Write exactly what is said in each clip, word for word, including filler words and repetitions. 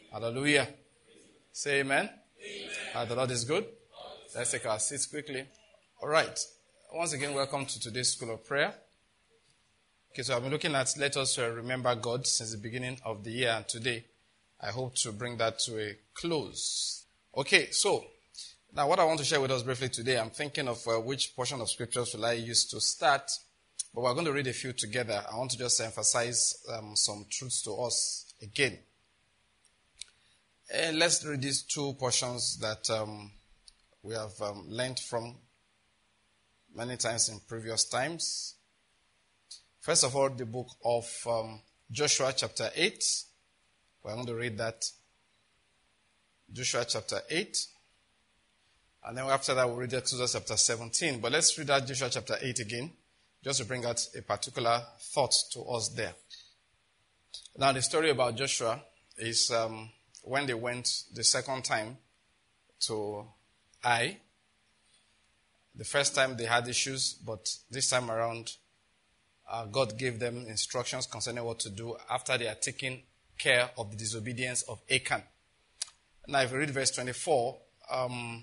Hallelujah. Say amen. Amen. Uh, the Lord is good. Let's take our seats quickly. All right. Once again, welcome to today's School of Prayer. Okay, so I've been looking at let us uh, remember God since the beginning of the year, and today I hope to bring that to a close. Okay, so now what I want to share with us briefly today, I'm thinking of uh, which portion of scriptures will I use to start, but we're going to read a few together. I want to just emphasize um, some truths to us again. And let's read these two portions that um, we have um, learned from many times in previous times. First of all, the book of um, Joshua chapter eight. We're going to read that. Joshua chapter eight. And then after that, we'll read Exodus chapter seventeen. But let's read that Joshua chapter eight again, just to bring out a particular thought to us there. Now, the story about Joshua is um, when they went the second time to Ai. The first time they had issues, but this time around, uh, God gave them instructions concerning what to do after they had taken care of the disobedience of Achan. Now, if you read verse twenty-four, um,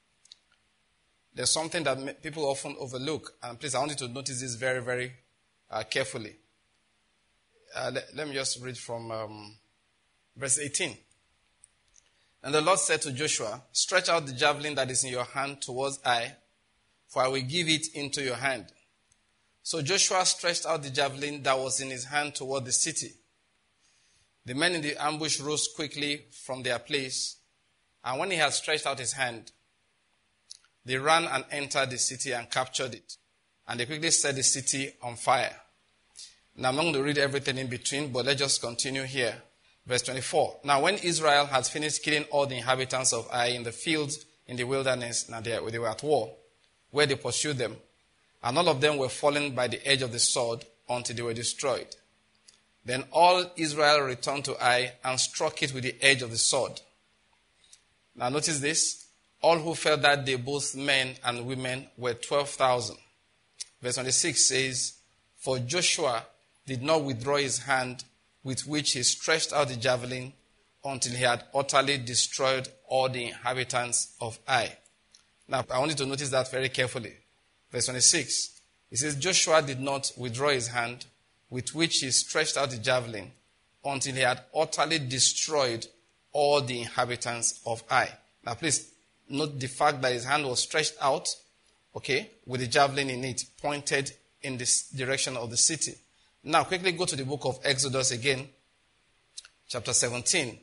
there's something that people often overlook. And please, I want you to notice this very, very uh, carefully. Uh, let, let me just read from um, verse eighteen. And the Lord said to Joshua, stretch out the javelin that is in your hand towards Ai, for I will give it into your hand. So Joshua stretched out the javelin that was in his hand toward the city. The men in the ambush rose quickly from their place, and when he had stretched out his hand, they ran and entered the city and captured it. And they quickly set the city on fire. Now I'm not going to read everything in between, but let's just continue here. Verse twenty-four. Now when Israel had finished killing all the inhabitants of Ai in the fields in the wilderness, now they were at war, where they pursued them, and all of them were fallen by the edge of the sword until they were destroyed. Then all Israel returned to Ai and struck it with the edge of the sword. Now notice this. All who fell that day, both men and women, were twelve thousand. Verse twenty-six says, for Joshua did not withdraw his hand with which he stretched out the javelin until he had utterly destroyed all the inhabitants of Ai. Now, I want you to notice that very carefully. Verse twenty-six, it says, Joshua did not withdraw his hand with which he stretched out the javelin until he had utterly destroyed all the inhabitants of Ai. Now, please note the fact that his hand was stretched out, okay, with the javelin in it, pointed in this direction of the city. Now, quickly go to the book of Exodus again, chapter seventeen.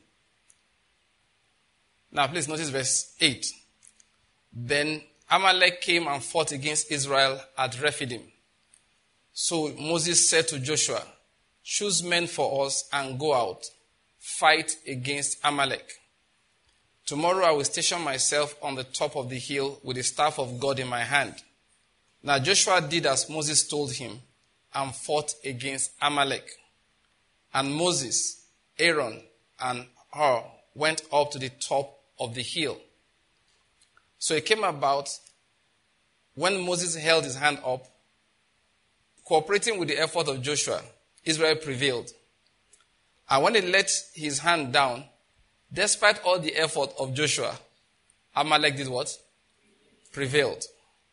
Now, please notice verse eight. Then Amalek came and fought against Israel at Rephidim. So Moses said to Joshua, choose men for us and go out, fight against Amalek. Tomorrow I will station myself on the top of the hill with the staff of God in my hand. Now Joshua did as Moses told him and fought against Amalek. And Moses, Aaron, and Hur went up to the top of the hill. So it came about when Moses held his hand up, cooperating with the effort of Joshua, Israel prevailed. And when he let his hand down, despite all the effort of Joshua, Amalek did what? Prevailed.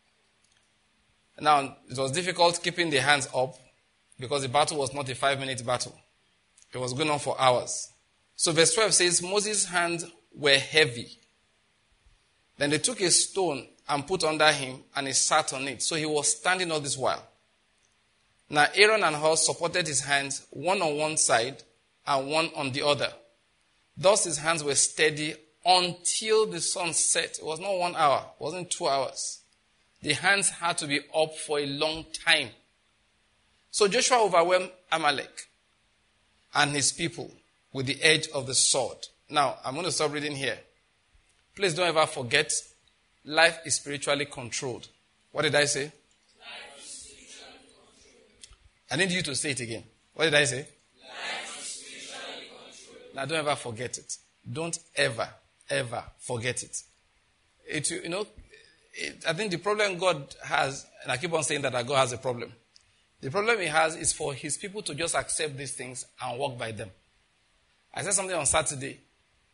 Now, it was difficult keeping the hands up because the battle was not a five-minute battle. It was going on for hours. So verse twelve says, Moses' hands were heavy. Then they took a stone and put under him, and he sat on it. So he was standing all this while. Now Aaron and Hur supported his hands, one on one side and one on the other. Thus his hands were steady until the sun set. It was not one hour. It wasn't two hours. The hands had to be up for a long time. So Joshua overwhelmed Amalek and his people with the edge of the sword. Now, I'm going to stop reading here. Please don't ever forget, life is spiritually controlled. What did I say? Life is spiritually controlled. I need you to say it again. What did I say? Life is spiritually controlled. Now, don't ever forget it. Don't ever, ever forget it. It, you know, it, I think the problem God has, and I keep on saying that, that God has a problem. The problem he has is for his people to just accept these things and walk by them. I said something on Saturday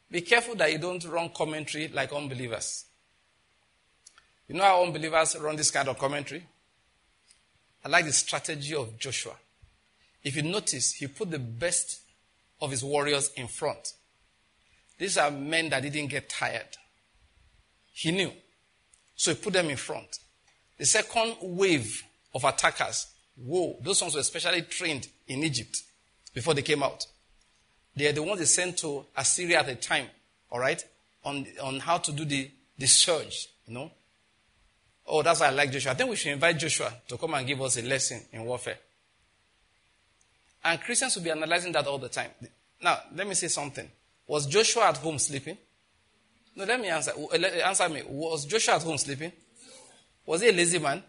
Be careful that you don't run commentary like unbelievers. You know how unbelievers run this kind of commentary? I like the strategy of Joshua. If you notice, he put the best of his warriors in front. These are men that didn't get tired. He knew. So he put them in front. The second wave of attackers, whoa, those ones were specially trained in Egypt before they came out. They are the ones they sent to Assyria at the time, all right, on, on how to do the, the surge, you know. Oh, that's why I like Joshua. I think we should invite Joshua to come and give us a lesson in warfare. And Christians will be analyzing that all the time. Now, let me say something. Was Joshua at home sleeping? No, let me answer. Answer me. Was Joshua at home sleeping? Was he a lazy man?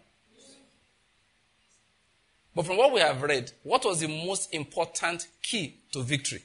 But from what we have read, what was the most important key to victory?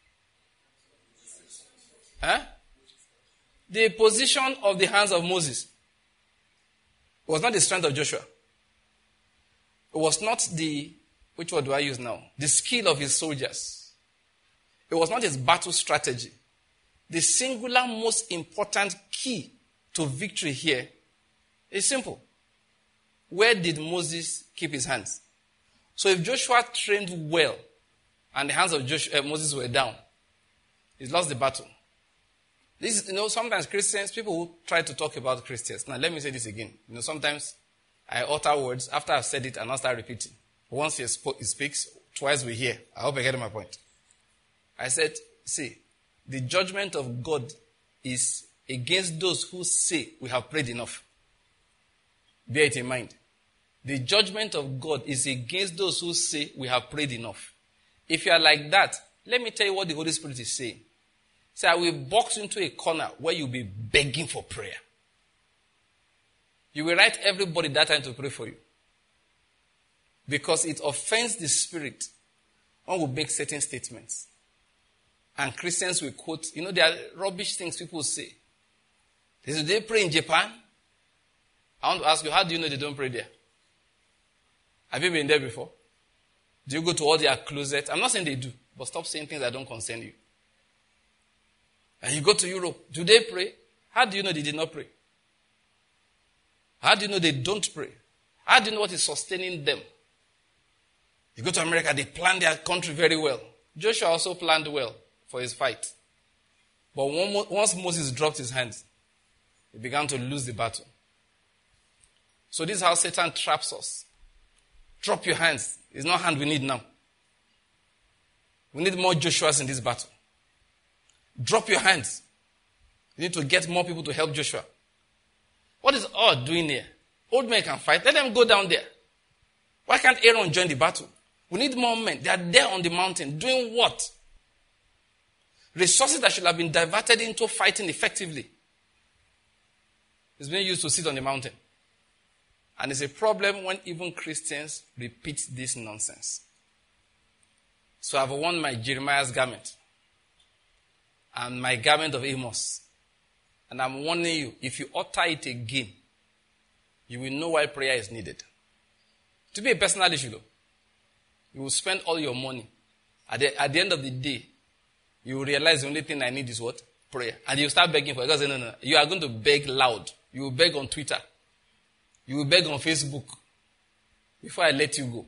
Huh? The position of the hands of Moses. It was not the strength of Joshua. It was not the, which word do I use now? The skill of his soldiers. It was not his battle strategy. The singular most important key to victory here is simple. Where did Moses keep his hands? So if Joshua trained well and the hands of Joshua, uh, Moses were down, he's lost the battle. This, you know, sometimes Christians, people who try to talk about Christians. Now, let me say this again. You know, sometimes I utter words after I've said it and I'll start repeating. Once he, sp- he speaks, twice we hear. I hope I get my point. I said, see, the judgment of God is against those who say we have prayed enough. Bear it in mind. The judgment of God is against those who say we have prayed enough. If you are like that, let me tell you what the Holy Spirit is saying. Say, I will box into a corner where you'll be begging for prayer. You will write everybody that time to pray for you. Because it offends the spirit. One will make certain statements. And Christians will quote, you know, there are rubbish things people say. They say, do they pray in Japan? I want to ask you, how do you know they don't pray there? Have you been there before? Do you go to all their closets? I'm not saying they do, but stop saying things that don't concern you. And you go to Europe, do they pray? How do you know they did not pray? How do you know they don't pray? How do you know what is sustaining them? You go to America, they plan their country very well. Joshua also planned well for his fight. But once Moses dropped his hands, he began to lose the battle. So this is how Satan traps us. Drop your hands. It's not hand we need now. We need more Joshuas in this battle. Drop your hands. You need to get more people to help Joshua. What is God doing here? Old men can fight. Let them go down there. Why can't Aaron join the battle? We need more men. They are there on the mountain. Doing what? Resources that should have been diverted into fighting effectively is being used to sit on the mountain. And it's a problem when even Christians repeat this nonsense. So I've worn my Jeremiah's garment and my garment of Amos. And I'm warning you, if you utter it again, you will know why prayer is needed. To be a personal issue though, you will spend all your money. At the, at the end of the day, you will realize the only thing I need is what? Prayer. And you start begging for it. God says, no, no, no. You are going to beg loud. You will beg on Twitter. You will beg on Facebook. Before I let you go.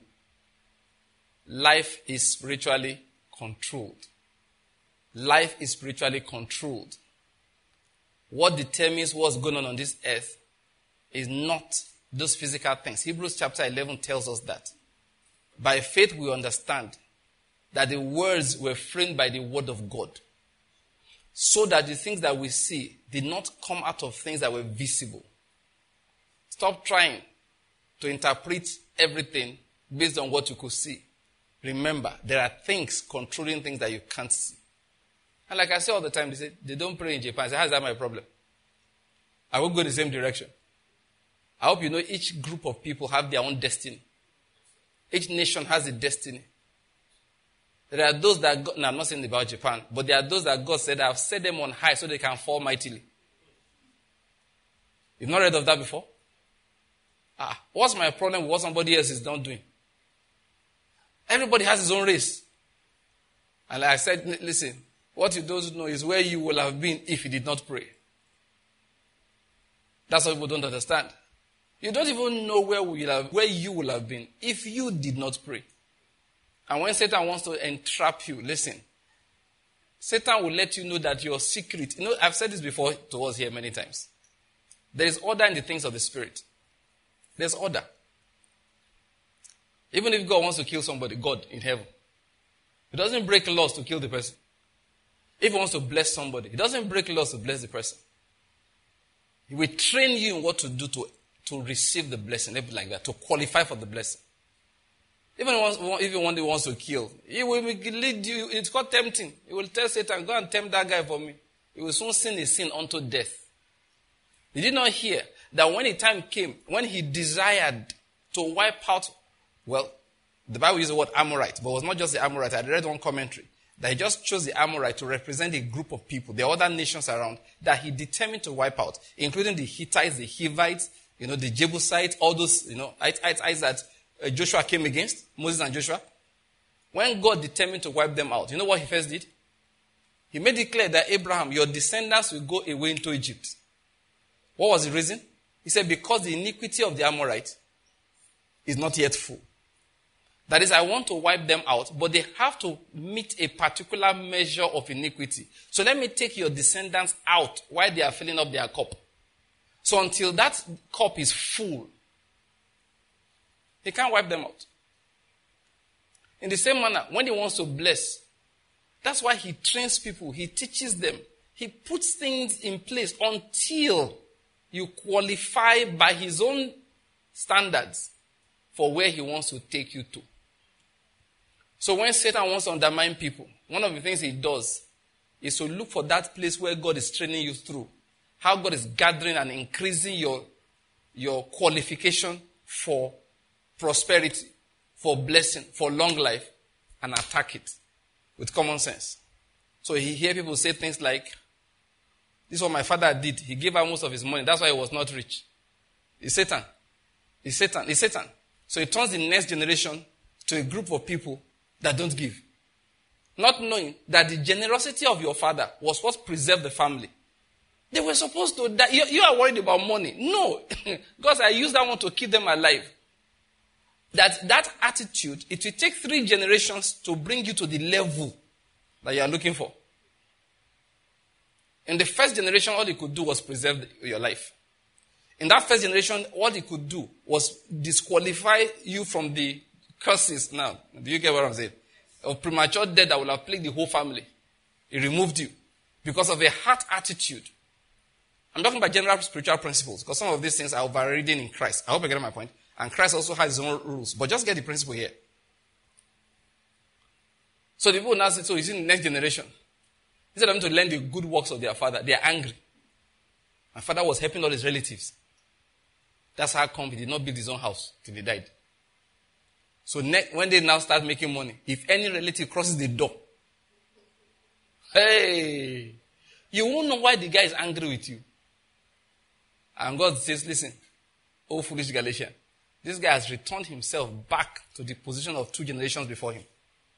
Life is spiritually controlled. Life is spiritually controlled. What determines what's going on on this earth is not those physical things. Hebrews chapter eleven tells us that. By faith we understand that the worlds were framed by the word of God. So that the things that we see did not come out of things that were visible. Stop trying to interpret everything based on what you could see. Remember, there are things controlling things that you can't see. And like I say all the time, they say, they don't pray in Japan. I say, how is that my problem? I will go the same direction. I hope you know each group of people have their own destiny. Each nation has a destiny. There are those that God, no, I'm not saying about Japan, but there are those that God said, I've set them on high so they can fall mightily. You've not read of that before? Ah, what's my problem with what somebody else is not doing? Everybody has his own race. And like I said, listen, What you don't know is where you will have been if you did not pray. That's what people don't understand. You don't even know where, we have, where you will have been if you did not pray. And when Satan wants to entrap you, listen. Satan will let you know that your secret, you know, I've said this before to us here many times. There is order in the things of the Spirit. There's order. Even if God wants to kill somebody, God in heaven, he doesn't break laws to kill the person. If he wants to bless somebody, he doesn't break laws to bless the person. He will train you in what to do to, to receive the blessing, like that, to qualify for the blessing. Even if one day wants to kill, he will lead you. It's called tempting. He will tell Satan, go and tempt that guy for me. He will soon sin his sin unto death. Did you not hear that when the time came, when he desired to wipe out, well, the Bible uses the word Amorite, but it was not just the Amorite. I read one commentary that he just chose the Amorite to represent a group of people, the other nations around, that he determined to wipe out, including the Hittites, the Hivites, you know, the Jebusites, all those, you know, Hittites that Joshua came against, Moses and Joshua. When God determined to wipe them out, you know what he first did? He made it clear that Abraham, your descendants will go away into Egypt. What was the reason? He said, because the iniquity of the Amorite is not yet full. That is, I want to wipe them out, but they have to meet a particular measure of iniquity. So let me take your descendants out while they are filling up their cup. So until that cup is full, he can't wipe them out. In the same manner, when he wants to bless, that's why he trains people, he teaches them, he puts things in place until you qualify by his own standards for where he wants to take you to. So when Satan wants to undermine people, one of the things he does is to look for that place where God is training you through. How God is gathering and increasing your, your qualification for prosperity, for blessing, for long life, and attack it with common sense. So he hear people say things like, this is what my father did. He gave out most of his money. That's why he was not rich. It's Satan. It's Satan. It's Satan. So he turns the next generation to a group of people that don't give. Not knowing that the generosity of your father was what preserved the family. They were supposed to die. You, you are worried about money. No. Because I used that one to keep them alive. That, that attitude, it will take three generations to bring you to the level that you are looking for. In the first generation, all he could do was preserve your life. In that first generation, all he could do was disqualify you from the curses. Now, do you get what I'm saying? Of premature death that will have plagued the whole family. He removed you because of a heart attitude. I'm talking about general spiritual principles because some of these things are overridden in Christ. I hope you get my point. And Christ also has his own rules. But just get the principle here. So the people now say, so you see in the next generation, instead of them to learn the good works of their father, they are angry. My father was helping all his relatives. That's how come he did not build his own house till he died. So ne- when they now start making money, if any relative crosses the door, hey, you won't know why the guy is angry with you. And God says, listen, oh foolish Galatian, this guy has returned himself back to the position of two generations before him.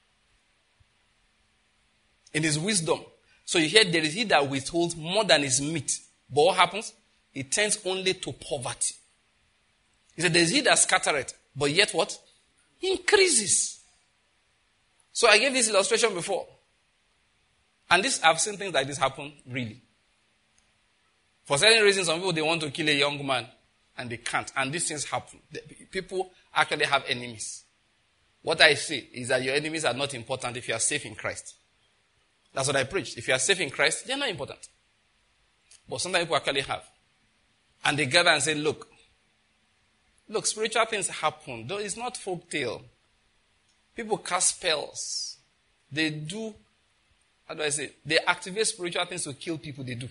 In his wisdom. So you hear there is he that withholds more than his meat. But what happens? It tends only to poverty. He said there is he that scattereth, but yet what? Increases. So I gave this illustration before. And this I've seen things like this happen really. For certain reasons, some people they want to kill a young man and they can't. And these things happen. The people actually have enemies. What I say is that your enemies are not important if you are safe in Christ. That's what I preach. If you are safe in Christ, they're not important. But sometimes people actually have. And they gather and say, look, look, spiritual things happen. Though it's not folk tale. People cast spells. They do, how do I say, they activate spiritual things to kill people. They do.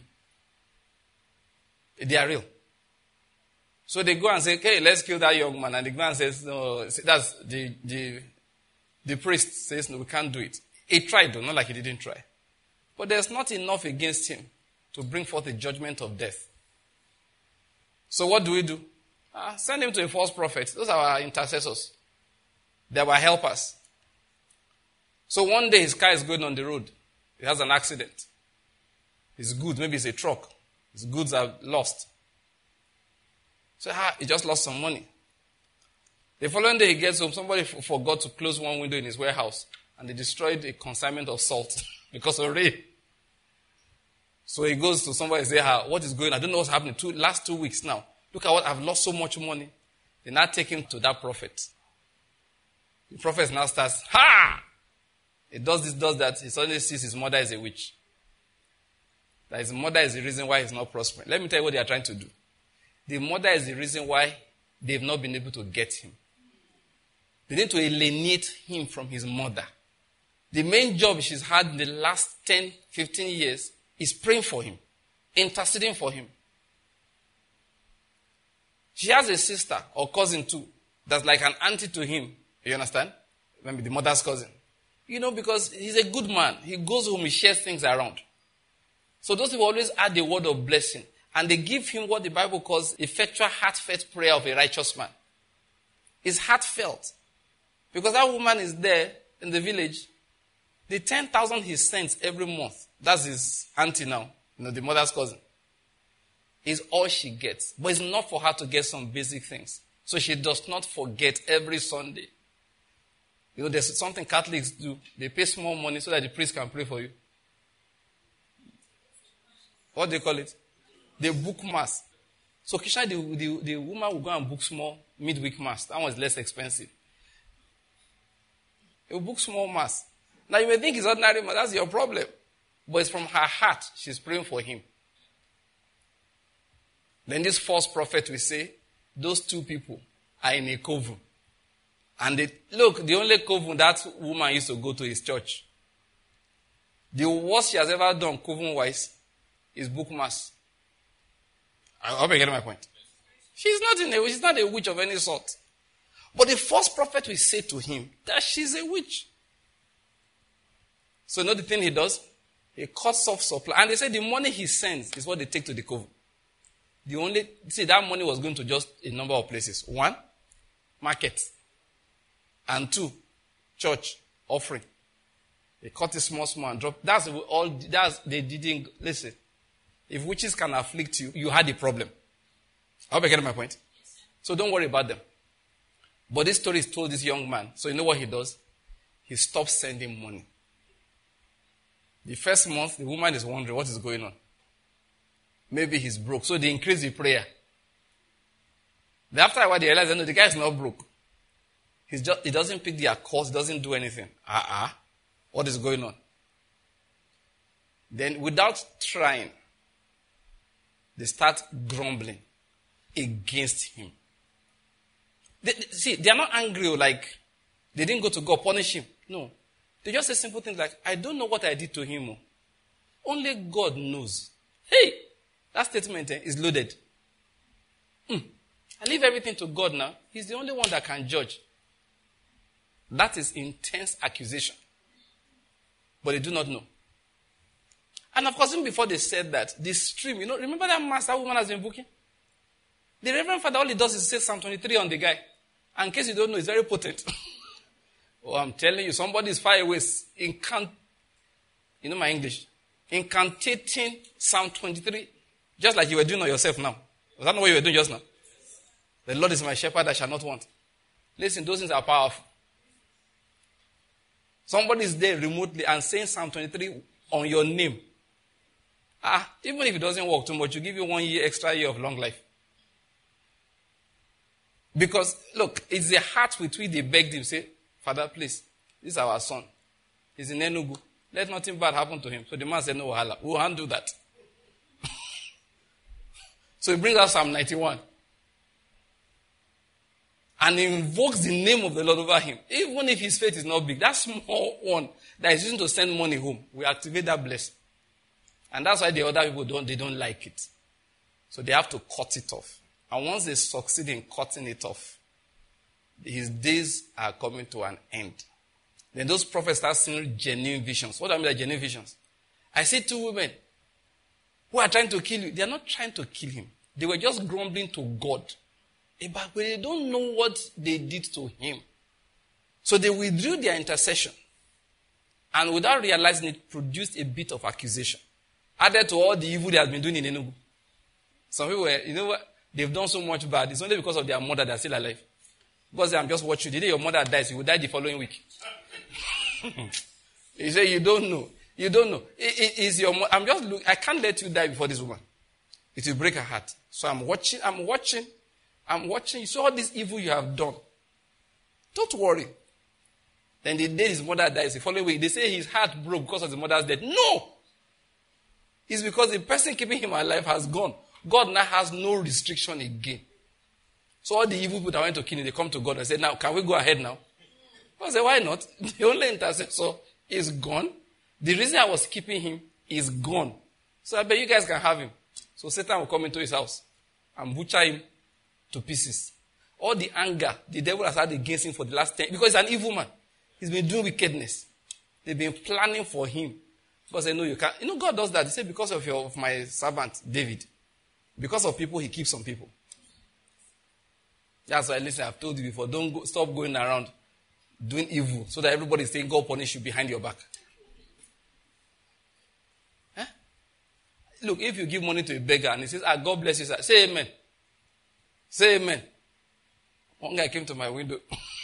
They are real. So they go and say, okay, let's kill that young man. And the man says, no, that's the, the, the priest says, no, we can't do it. He tried though, not like he didn't try. But there's not enough against him to bring forth a judgment of death. So what do we do? Uh, send him to a false prophet. Those are our intercessors. They are our helpers. So one day his car is going on the road. He has an accident. His goods, maybe it's a truck. His goods are lost. So ah, he just lost some money. The following day he gets home, somebody f- forgot to close one window in his warehouse. And they destroyed a consignment of salt because of rain. So he goes to somebody and says, ah, what is going on? I don't know what's happening. Two, last two weeks now. Look at what, I've lost so much money. They now take him to that prophet. The prophet now starts, ha! He does this, does that. He suddenly sees his mother is a witch. That his mother is the reason why he's not prospering. Let me tell you what they are trying to do. The mother is the reason why they've not been able to get him. They need to alienate him from his mother. The main job she's had in the last ten, fifteen years is praying for him, interceding for him. She has a sister or cousin too that's like an auntie to him. You understand? Maybe the mother's cousin. You know, because he's a good man. He goes home, he shares things around. So those people always add the word of blessing. And they give him what the Bible calls effectual heartfelt prayer of a righteous man. It's heartfelt. Because that woman is there in the village. The ten thousand he sends every month, that's his auntie now, you know, the mother's cousin, is all she gets. But it's not for her to get some basic things. So she does not forget every Sunday. You know, there's something Catholics do. They pay small money so that the priest can pray for you. What do they call it? They book mass. So Kisha, the, the, the woman will go and book small midweek mass. That one is less expensive. They will book small mass. Now you may think it's ordinary, but that's your problem. But it's from her heart. She's praying for him. Then this false prophet will say, those two people are in a coven. And they, look, the only coven that woman used to go to is church. The worst she has ever done, coven-wise, is book mass. I hope you get my point. She's not in a, she's not a witch of any sort. But the false prophet will say to him that she's a witch. So you know the thing he does? He cuts off supply. And they say the money he sends is what they take to the coven. The only, see, that money was going to just a number of places. One, market. And two, church, offering. They cut it small, small and drop. That's all, that's, they didn't, listen. If witches can afflict you, you had a problem. I hope I get my point. So don't worry about them. But this story is told this young man. So you know what he does? He stops sending money. The first month, the woman is wondering what is going on. Maybe he's broke. So they increase the prayer. Then after a while, they realize that no, the guy is not broke. He's just, he doesn't pick their calls. He doesn't do anything. Uh-uh. What is going on? Then without trying, they start grumbling against him. They, they, see, they are not angry or like they didn't go to God, punish him. No. They just say simple things like, I don't know what I did to him. Oh. Only God knows. Hey, that statement eh, is loaded. Mm. I leave everything to God now. He's the only one that can judge. That is intense accusation. But they do not know. And of course, even before they said that, the stream, you know, remember that mass that woman has been booking? The Reverend Father, all he does is say Psalm twenty-three on the guy. And in case you don't know, it's very potent. Oh, I'm telling you, somebody is far away. Incant- you know my English. Incantating Psalm twenty-three. Just like you were doing on yourself now. Was that not what you were doing just now? The Lord is my shepherd, I shall not want. Listen, those things are powerful. Somebody is there remotely and saying Psalm twenty-three on your name. Ah, even if it doesn't work too much, you give you one year, extra year of long life. Because, look, it's the heart with which they begged him, say, Father, please, this is our son. He's in Enugu. Let nothing bad happen to him. So the man said, no, wahala. We'll handle that. So he brings out Psalm ninety-one. And he invokes the name of the Lord over him. Even if his faith is not big, that small one that is using to send money home, we activate that blessing. And that's why the other people don't, they don't like it. So they have to cut it off. And once they succeed in cutting it off, his days are coming to an end. Then those prophets start seeing genuine visions. What do I mean by genuine visions? I see two women who are trying to kill you. They are not trying to kill him. They were just grumbling to God. But they don't know what they did to him. So they withdrew their intercession. And without realizing it, produced a bit of accusation. Added to all the evil they have been doing in Enugu. Some people were, you know what? They've done so much bad. It's only because of their mother they're still alive. Because I'm just watching. The day your mother dies, you will die the following week. You say, you don't know. You don't know. It, it, it's your mo- I'm just look. I can't let you die before this woman. It will break her heart. So I'm watching. I'm watching. I'm watching. You saw all this evil you have done. Don't worry. Then the day his mother dies, the following week, they say his heart broke because of his mother's death. No! It's because the person keeping him alive has gone. God now has no restriction again. So all the evil people that went to kill him, they come to God and say, now, can we go ahead now? I said, why not? The only intercessor is gone. The reason I was keeping him is gone. So I bet you guys can have him. So Satan will come into his house and butcher him to pieces. All the anger the devil has had against him for the last ten, because he's an evil man. He's been doing wickedness. They've been planning for him. Because they know you can't. You know, God does that. He said, because of your of my servant, David. Because of people, he keeps some people. That's why, listen, I've told you before, don't go, stop going around doing evil so that everybody is saying God punish you behind your back. Huh? Look, if you give money to a beggar and he says, ah, God bless you, sir, say amen. Say amen. One guy came to my window.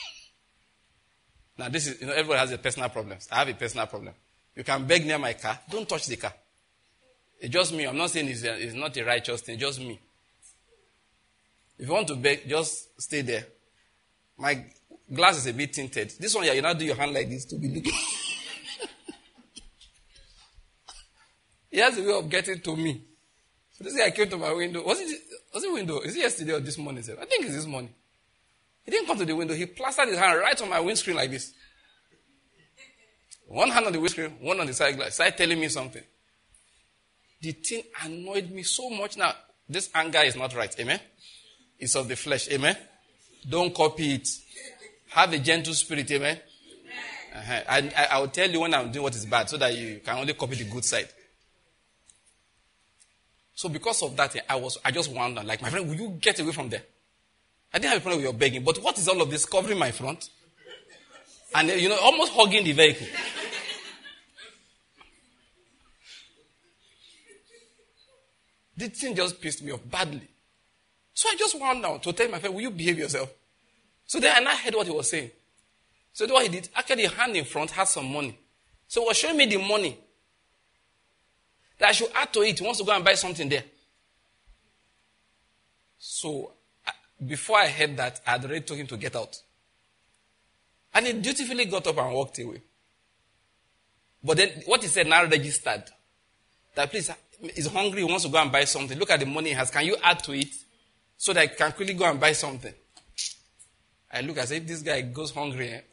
Now, this is, you know, everybody has a personal problem. I have a personal problem. You can beg near my car. Don't touch the car. It's just me. I'm not saying it's, a, it's not a righteous thing. It's just me. If you want to beg, just stay there. My glass is a bit tinted. This one, yeah, you now do your hand like this to be looking. He has a way of getting to me. So this guy came to my window. Was it, was it window? Is it yesterday or this morning? I think it's this morning. He didn't come to the window. He plastered his hand right on my windscreen like this. One hand on the windscreen, one on the side glass. Started telling me something. The thing annoyed me so much. Now, this anger is not right. Amen? It's of the flesh. Amen? Don't copy it. Have a gentle spirit. Amen? Uh-huh. I, I, I will tell you when I'm doing what is bad so that you can only copy the good side. So because of that, I was I just wondered, like, my friend, will you get away from there? I didn't have a problem with your begging, but what is all of this covering my front? And, you know, almost hugging the vehicle. The thing just pissed me off badly. So I just went out to tell my friend, will you behave yourself? So then I now heard what he was saying. So what he did, actually, the hand in front had some money. So he was showing me the money that I should add to it. He wants to go and buy something there. So before I heard that, I had already told him to get out. And he dutifully got up and walked away. But then what he said now registered. That please, he's hungry, he wants to go and buy something. Look at the money he has. Can you add to it so that I can quickly go and buy something? I look, I say, if this guy goes hungry, eh?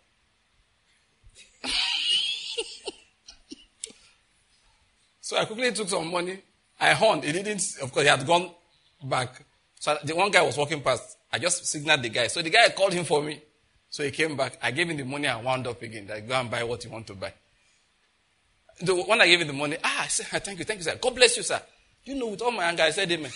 So I quickly took some money. I horned. He didn't, of course, he had gone back. So the one guy was walking past. I just signaled the guy. So the guy called him for me. So he came back. I gave him the money and wound up again. That go and buy what you want to buy. The, when I gave him the money, ah, I said, thank you, thank you, sir. God bless you, sir. You know, with all my anger, I said amen.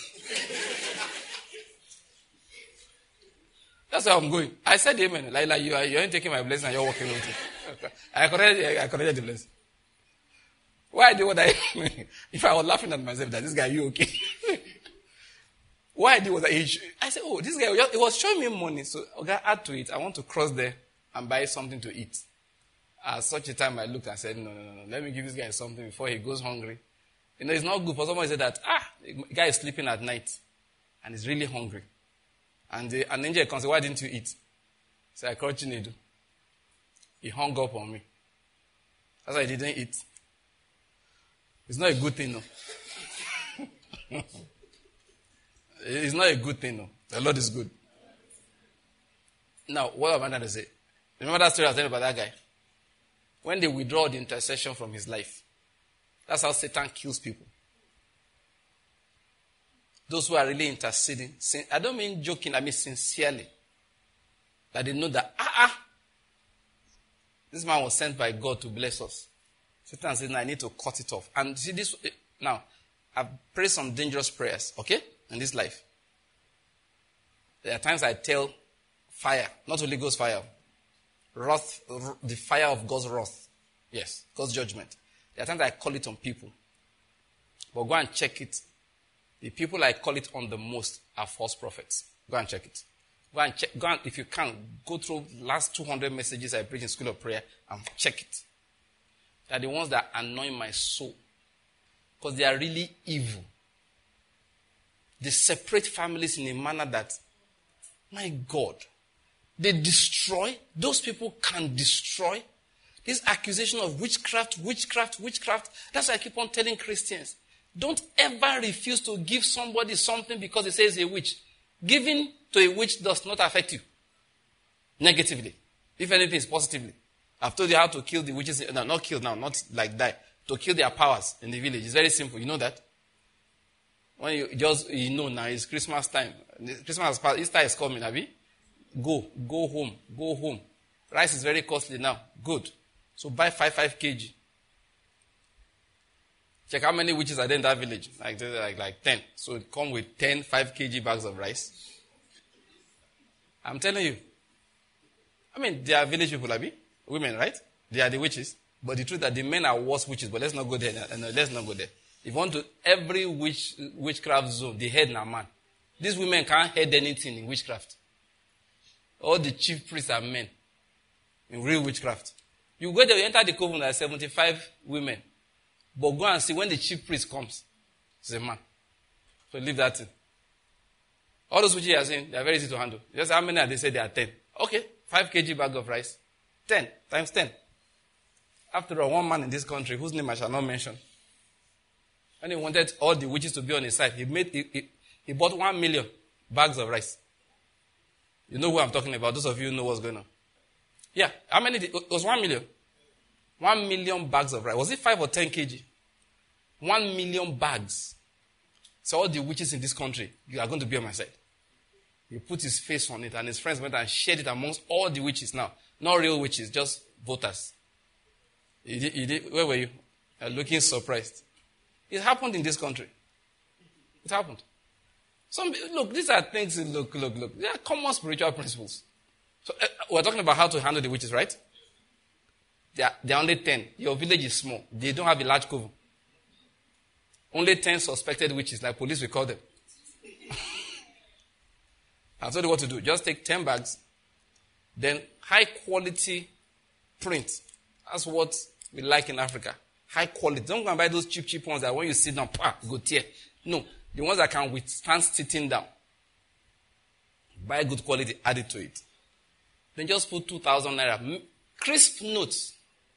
That's how I'm going. I said amen. Like, like you are, you ain't taking my blessing and you're walking with it. I corrected, I corrected the blessing. Why do what I, if I was laughing at myself, that this guy, you okay? Why I did was that he, I said, oh, this guy, he was showing me money. So, okay, add to it. I want to cross there and buy something to eat. At such a time, I looked and said, no, no, no, no. Let me give this guy something before he goes hungry. You know, it's not good for someone to say that, ah, the guy is sleeping at night and he's really hungry. And the, an angel comes and say, why didn't you eat? So I called Chinedu. He hung up on me. That's why he didn't eat. It's not a good thing, no. It's not a good thing, no. The Lord is good. Now, what am I going to say? Remember that story I was telling about that guy? When they withdraw the intercession from his life, that's how Satan kills people. Those who are really interceding, I don't mean joking, I mean sincerely. That they know that, ah, ah, this man was sent by God to bless us. Satan says, no, I need to cut it off. And see this, now, I've prayed some dangerous prayers, okay, in this life. There are times I tell fire, not Holy Ghost fire, wrath, the fire of God's wrath, Yes, God's judgment. There are times I call it on people. But go and check it. The people I call it on the most are false prophets. Go and check it. Go and check. Go and, if you can, go through last two hundred messages I preached in School of Prayer and check it. They are the ones that annoy my soul. Because they are really evil. They separate families in a manner that, my God, they destroy. Those people can destroy. This accusation of witchcraft, witchcraft, witchcraft. That's why I keep on telling Christians. Don't ever refuse to give somebody something because they say it's a witch. Giving to a witch does not affect you negatively. If anything, it's positively. I've told you how to kill the witches. No, not kill now, not like die. To kill their powers in the village. It's very simple. You know that? When you just, you know now, it's Christmas time. Christmas, Easter is coming, Abi. Go, go home, go home. Rice is very costly now. Good. So buy five, five kilograms. Check how many witches are there in that village. Like, like, like ten. So come with ten, five kilograms bags of rice. I'm telling you. I mean, they are village people, Abi. Women, right? They are the witches. But the truth is that the men are worse witches. But let's not go there. No, let's not go there. If you want to, every witch, witchcraft zone, they head na man. These women can't head anything in witchcraft. All the chief priests are men in real witchcraft. You go there, you enter the coven, there are seventy-five women. But go and see when the chief priest comes, it's a man. So leave that in. All those witches you are saying, they are very easy to handle. Just how many are they? Say they are ten. Okay, five kilograms bag of rice. ten times ten. After all, one man in this country, whose name I shall not mention, when he wanted all the witches to be on his side, he made he, he, he bought one million bags of rice. You know who I'm talking about. Those of you who know what's going on. Yeah. How many? Did, it was one million. One million bags of rice. Was it five or ten kilograms? One million bags. So all the witches in this country, you are going to be on my side. He put his face on it and his friends went and shared it amongst all the witches now. Not real witches, just voters. He did, he did, where were you? You're looking surprised. It happened in this country. It happened. Some, look, these are things, look, look, look. They are common spiritual principles. So uh, we're talking about how to handle the witches, right? They are, they are only ten. Your village is small. They don't have a large coven. Only ten suspected witches, like police will call them. I'll tell you what to do. Just take ten bags, then high quality print. That's what we like in Africa. High quality. Don't go and buy those cheap, cheap ones that when you sit down, pah, go tear. No. The ones that can withstand sitting down. Buy good quality, add it to it. Then just put two thousand naira. Crisp notes.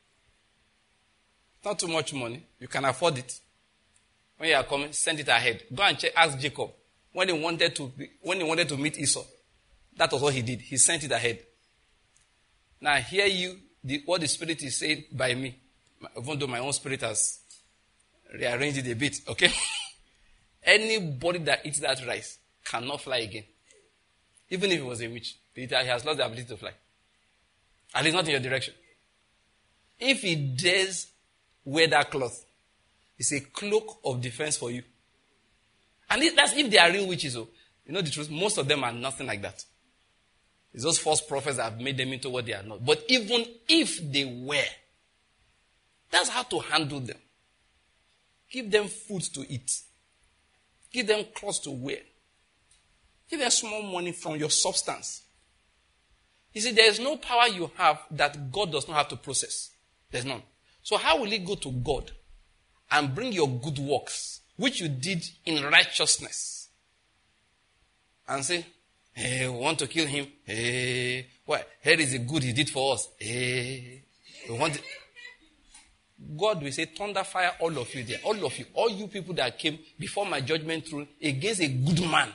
Not too much money. You can afford it. When you are coming, send it ahead. Go and check, ask Jacob. When he wanted to, when he wanted to meet Esau, that was what he did. He sent it ahead. Now hear you, the, what the Spirit is saying by me. Even though my own spirit has rearranged it a bit, okay? Anybody that eats that rice cannot fly again. Even if it was a witch. He has lost the ability to fly. At least not in your direction. If he dares wear that cloth, it's a cloak of defense for you. And that's if they are real witches. Oh. You know the truth? Most of them are nothing like that. It's those false prophets that have made them into what they are not. But even if they were, that's how to handle them. Give them food to eat. Give them clothes to wear. Give them small money from your substance. You see, there is no power you have that God does not have to process. There's none. So how will he go to God and bring your good works, which you did in righteousness, and say, hey, we want to kill him. Hey, what? Here is the good he did for us. Hey, we want it. God will say, thunder fire all of you there. All of you. All you people that came before my judgment throne against a good man.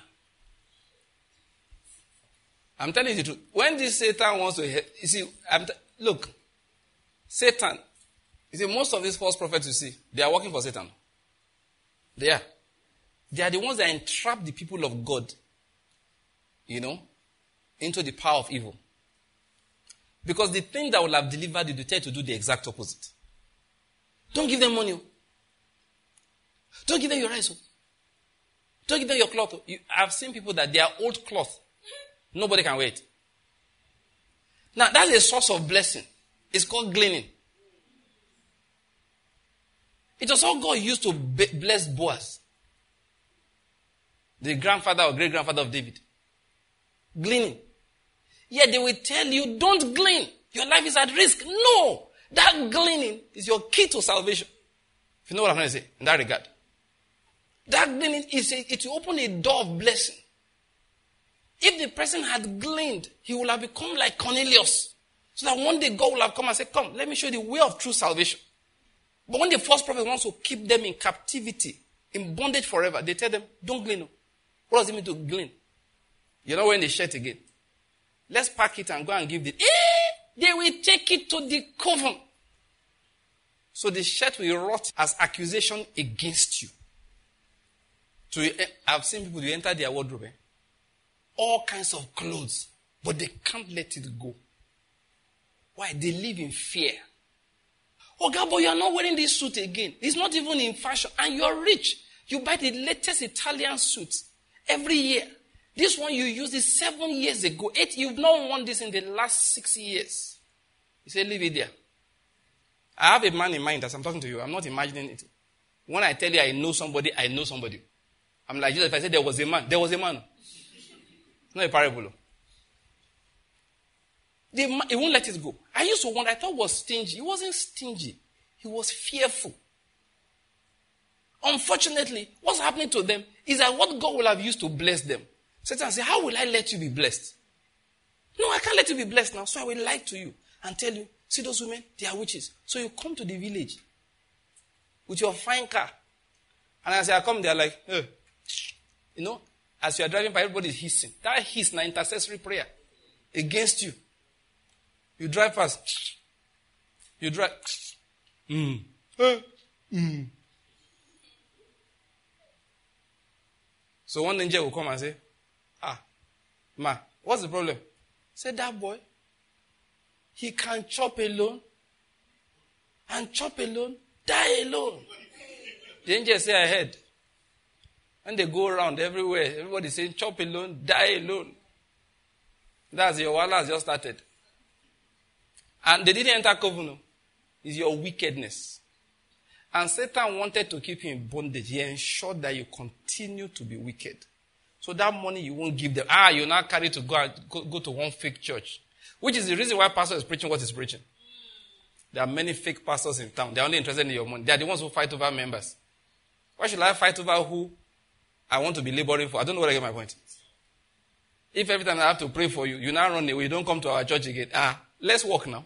I'm telling you the truth. When this Satan wants to, you see, I'm t- look, Satan, you see, most of these false prophets you see, they are working for Satan. They are. They are the ones that entrap the people of God, you know, into the power of evil. Because the thing that will have delivered you, they tell you to do the exact opposite. Don't give them money. Don't give them your rice. Don't give them your cloth. You, I've seen people that they are old cloth. Nobody can wear it. Now, that's a source of blessing. It's called gleaning. It was all God used to bless Boaz, the grandfather or great-grandfather of David. Gleaning. Yet they will tell you, don't glean. Your life is at risk. No. That gleaning is your key to salvation. If you know what I'm trying to say in that regard. That gleaning is a, it will open a door of blessing. If the person had gleaned, he would have become like Cornelius. So that one day God will have come and said, come, let me show you the way of true salvation. But when the false prophet wants to keep them in captivity, in bondage forever, they tell them, don't glean. What does it mean to glean? You're not wearing the shirt again. Let's pack it and go and give it. Eh, they will take it to the coven. So the shirt will rot as accusation against you. So you, I've seen people, you enter their wardrobe. Eh? All kinds of clothes. But they can't let it go. Why? They live in fear. Oh God, but you are not wearing this suit again. It's not even in fashion. And you're rich. You buy the latest Italian suits every year. This one you used it seven years ago. Eight, you've not worn this in the last six years. You say, leave it there. I have a man in mind as I'm talking to you. I'm not imagining it. When I tell you I know somebody, I know somebody. I'm like, Jesus, if I say there was a man, there was a man. It's not a parable. They, he won't let it go. I used to wonder, I thought he was stingy. He wasn't stingy. He was fearful. Unfortunately, what's happening to them is that what God will have used to bless them. Satan says, how will I let you be blessed? No, I can't let you be blessed now. So I will lie to you and tell you, see those women? They are witches. So you come to the village with your fine car. And as I come, they are like, eh. You know, as you are driving by, everybody is hissing. That hiss na intercessory prayer against you. You drive fast. You drive. Mm. Mm. So one angel will come and say, ah, ma, what's the problem? Say, that boy, he can chop alone and chop alone, die alone. The angel say ahead. And they go around everywhere. Everybody saying, chop alone, die alone. That's your wala has just started. And they didn't enter covenant. It's your wickedness. And Satan wanted to keep you in bondage. He ensured that you continue to be wicked. So that money you won't give them. Ah, you'll not carry to go, and go, go to one fake church. Which is the reason why pastor is preaching what he's preaching. There are many fake pastors in town. They're only interested in your money. They are the ones who fight over members. Why should I fight over who I want to be laboring for? I don't know where I get my point. If every time I have to pray for you, you now run away, you don't come to our church again. Ah, let's walk now.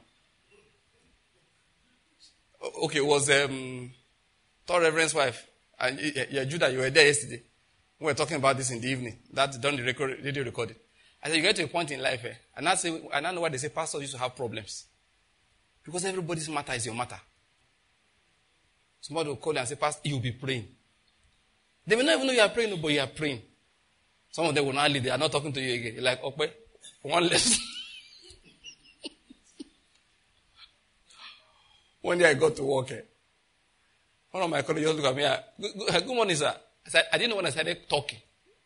Okay, it was um, Third Reverend's wife. And yeah, Judah, you were there yesterday. We were talking about this in the evening. That's done the record, radio recording. I said, you get to a point in life, eh? And I say, and I know why they say pastors used to have problems. Because everybody's matter is your matter. Somebody will call you and say, Pastor, you'll be praying. They may not even know you are praying, but you are praying. Some of them will not leave. They are not talking to you again. You're like, okay, one less. One day I got to work. Eh? One of my colleagues just looked at me. Ah, good, good, good morning, sir. I said, I didn't know when I started talking.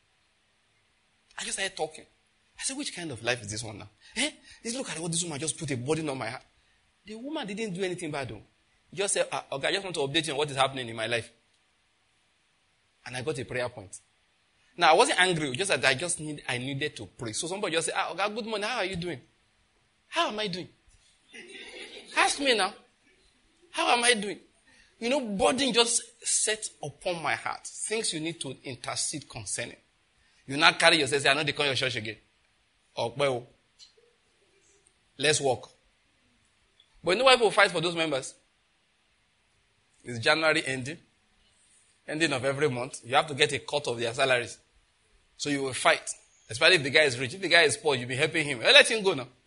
I just started talking. I said, which kind of life is this one now? Eh? Just look at what this woman just put a burden on my heart. The woman didn't do anything bad though. Just said, ah, okay, I just want to update you on what is happening in my life. And I got a prayer point. Now, I wasn't angry, just that I just need, I needed to pray. So somebody just said, ah, okay, good morning, how are you doing? How am I doing? Ask me now. How am I doing? You know, burden just set upon my heart. Things you need to intercede concerning. You not carry yourself, say, I know they call your church again. Or, well, let's walk. But you know why people fight for those members? It's January ending. Ending of every month. You have to get a cut of their salaries. So you will fight. Especially if the guy is rich. If the guy is poor, you'll be helping him. Well, let him go now.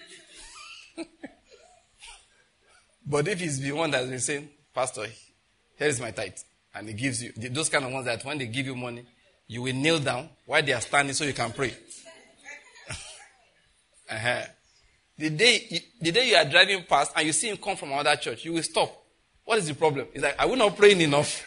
But if he's the one that's been saying, Pastor, here is my tithe. And he gives you, those kind of ones that when they give you money, you will kneel down while they are standing so you can pray. uh-huh. The day, the day you are driving past and you see him come from another church, you will stop. What is the problem? He's like, are we not praying enough?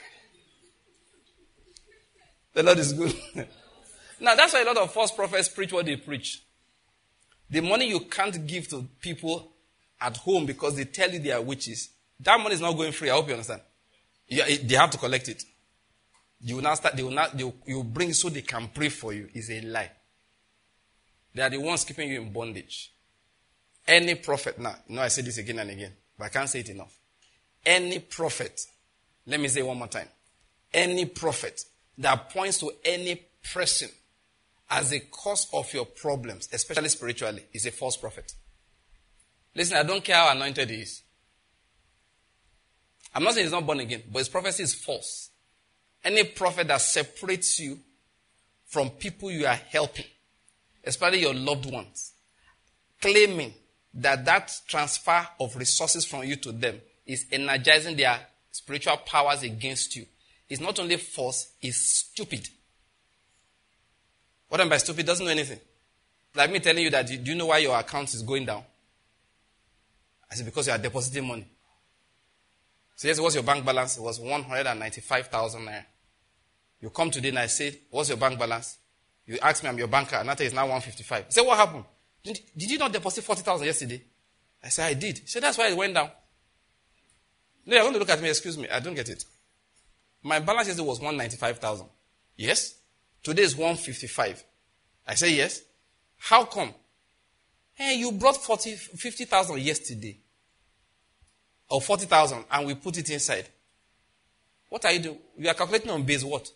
The Lord is good. Now, that's why a lot of false prophets preach what they preach. The money you can't give to people at home because they tell you they are witches, that money is not going free. I hope you understand. You, they have to collect it. You will not start, they will not, they will, you will bring so they can pray for you. It's a lie. They are the ones keeping you in bondage. Any prophet, now, you know I say this again and again, but I can't say it enough. Any prophet, let me say it one more time. Any prophet that points to any person as a cause of your problems, especially spiritually, is a false prophet. Listen, I don't care how anointed he is. I'm not saying he's not born again, but his prophecy is false. Any prophet that separates you from people you are helping, especially your loved ones, claiming that that transfer of resources from you to them is energizing their spiritual powers against you, is not only false, it's stupid. What I mean by stupid, doesn't know anything. Like me telling you that, do you know why your account is going down? I said, because you are depositing money. So yes, what's your bank balance? It was one hundred ninety-five thousand naira. You come today and I say, what's your bank balance? You ask me, I'm your banker, and I tell you it's now one hundred fifty-five. He said, what happened? Did, did you not deposit forty thousand yesterday? I said, I did. He said, that's why it went down. No, you're going to look at me, excuse me, I don't get it. My balance yesterday was one hundred ninety-five thousand. Yes? Today is one hundred fifty-five. I say yes. How come? Hey, you brought forty, fifty thousand yesterday. Or forty thousand, and we put it inside. What are you doing? You are calculating on base what?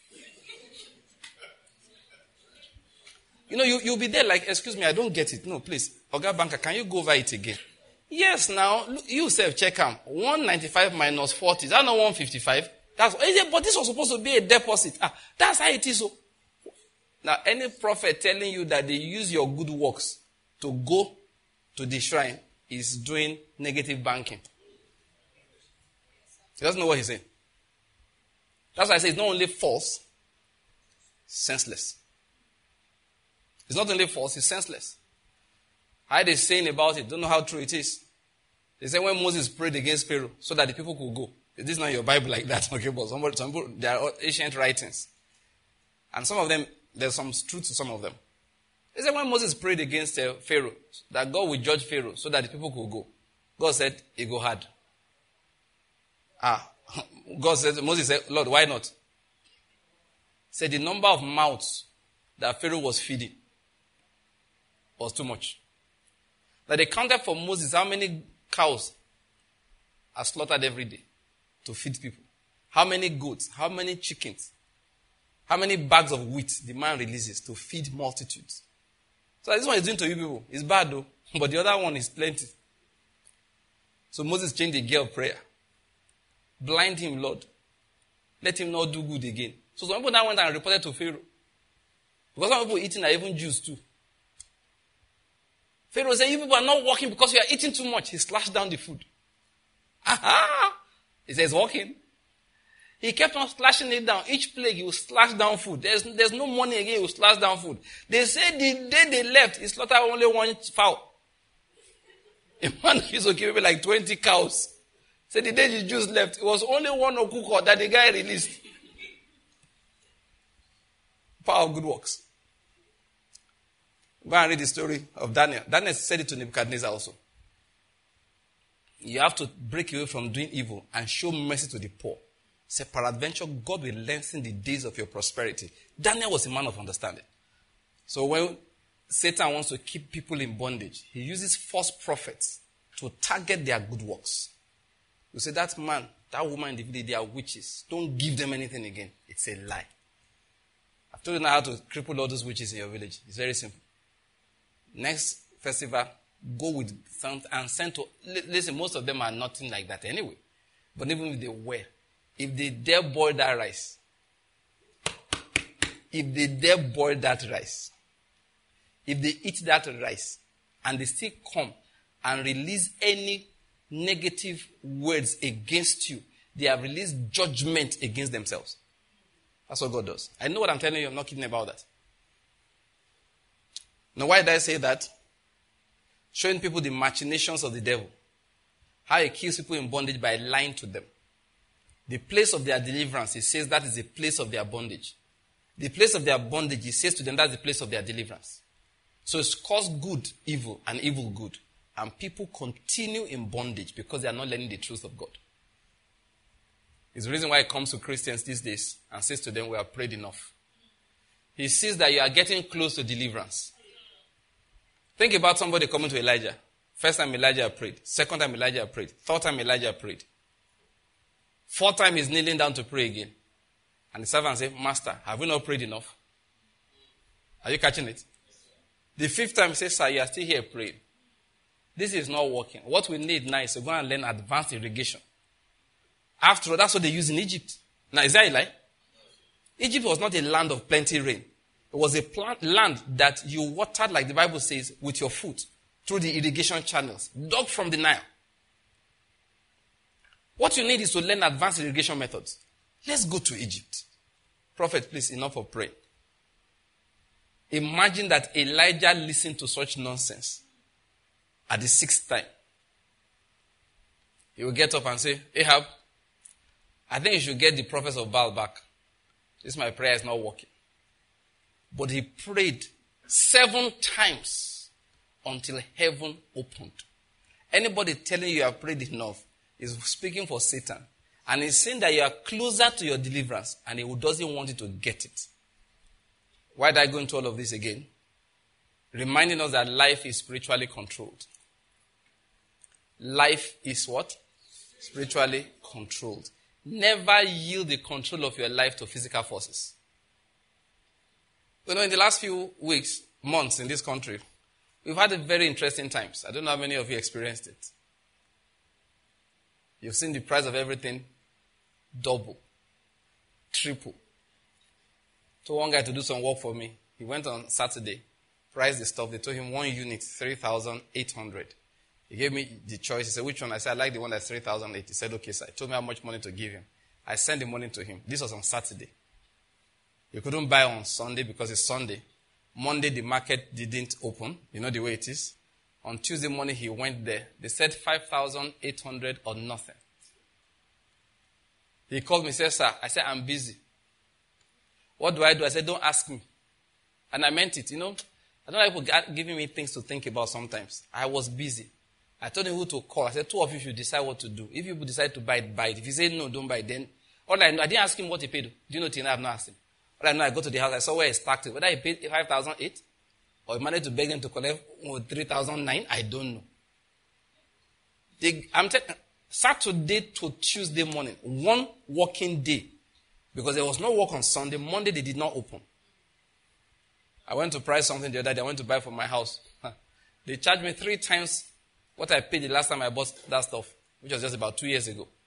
You know, you, you'll be there like, excuse me, I don't get it. No, please. Oga Banker, can you go over it again? Yes, now, you self check them. one hundred ninety-five minus forty. Is that not one hundred fifty-five? That's, but this was supposed to be a deposit. Ah, that's how it is. So. Now, any prophet telling you that they use your good works to go to the shrine is doing negative banking. He doesn't know what he's saying. That's why I say it's not only false, senseless. It's not only false, it's senseless. I had a saying about it, don't know how true it is. They say when Moses prayed against Pharaoh so that the people could go. This is not your Bible like that, okay, but somebody, some people, they are ancient writings. And some of them, there's some truth to some of them. They said when Moses prayed against uh, Pharaoh, that God would judge Pharaoh so that the people could go. God said, it go hard. Ah, God said, Moses said, Lord, why not? He said the number of mouths that Pharaoh was feeding was too much. That they counted for Moses how many cows are slaughtered every day to feed people. How many goats, how many chickens, how many bags of wheat the man releases to feed multitudes. So this one is doing to you people. It's bad though, but the other one is plenty. So Moses changed the gear of prayer. Blind him, Lord. Let him not do good again. So some people now went and reported to Pharaoh. Because some people eating are even Jews too. Pharaoh said, you people are not working because you are eating too much. He slashed down the food. Aha! He says, walking. He kept on slashing it down. Each plague, he will slash down food. There's, there's no money again, he will slash down food. They said the day they left, he slaughtered only one fowl. A man used to give me like twenty cows. Said the day the Jews left, it was only one okuko that the guy released. Power of good works. Go and read the story of Daniel. Daniel said it to Nebuchadnezzar also. You have to break away from doing evil and show mercy to the poor. Say, peradventure, God will lengthen the days of your prosperity. Daniel was a man of understanding. So when Satan wants to keep people in bondage, he uses false prophets to target their good works. You say, that man, that woman in the village, they are witches. Don't give them anything again. It's a lie. I've told you now how to cripple all those witches in your village. It's very simple. Next festival, go with some and send to... Listen, most of them are nothing like that anyway. But even if they were, if they dare boil that rice, if they dare boil that rice, if they eat that rice, and they still come and release any negative words against you, they have released judgment against themselves. That's what God does. I know what I'm telling you. I'm not kidding about that. Now, why did I say that? Showing people the machinations of the devil. How he keeps people in bondage by lying to them. The place of their deliverance, he says that is the place of their bondage. The place of their bondage, he says to them, that's the place of their deliverance. So it's caused good, evil, and evil, good. And people continue in bondage because they are not learning the truth of God. It's the reason why he comes to Christians these days and says to them, we have prayed enough. He sees that you are getting close to deliverance. Think about somebody coming to Elijah. First time Elijah prayed. Second time Elijah prayed. Third time Elijah prayed. Fourth time he's kneeling down to pray again. And the servant says, Master, have we not prayed enough? Are you catching it? The fifth time he says, Sir, you are still here praying. This is not working. What we need now is to go and learn advanced irrigation. After all, that's what they use in Egypt. Now, is that a lie? Egypt was not a land of plenty rain. It was a plant, land that you watered, like the Bible says, with your foot through the irrigation channels, dug from the Nile. What you need is to learn advanced irrigation methods. Let's go to Egypt. Prophet, please, enough of praying. Imagine that Elijah listened to such nonsense at the sixth time. He will get up and say, Ahab, I think you should get the prophets of Baal back. This my prayer is not working. But he prayed seven times until heaven opened. Anybody telling you you have prayed enough is speaking for Satan. And he's saying that you are closer to your deliverance and he doesn't want you to get it. Why did I go into all of this again? Reminding us that life is spiritually controlled. Life is what? Spiritually controlled. Never yield the control of your life to physical forces. You know, in the last few weeks, months in this country, we've had a very interesting times. I don't know how many of you experienced it. You've seen the price of everything double, triple. So one guy to do some work for me. He went on Saturday, priced the stuff. They told him one unit, three thousand eight hundred. He gave me the choice. He said, which one? I said, I like the one that's three thousand eight. He said, okay, sir. He told me how much money to give him. I sent the money to him. This was on Saturday. You couldn't buy on Sunday because it's Sunday. Monday, the market didn't open. You know the way it is. On Tuesday morning, he went there. They said five thousand eight hundred or nothing. He called me and said, sir, I said, I'm busy. What do I do? I said, don't ask me. And I meant it. You know, I don't like people giving me things to think about sometimes. I was busy. I told him who to call. I said, two of you should decide what to do. If you decide to buy it, buy it. If you say no, don't buy it, then all I know, I didn't ask him what he paid. Do you know, Tina? I've not asked him. All I know, I go to the house, I saw where he stacked it. Whether he paid five thousand eight or he managed to beg them to collect three thousand nine, I don't know. They, I'm telling Saturday to Tuesday morning, one working day, because there was no work on Sunday. Monday, they did not open. I went to price something the other day. I went to buy for my house. They charged me three times what I paid the last time I bought that stuff, which was just about two years ago.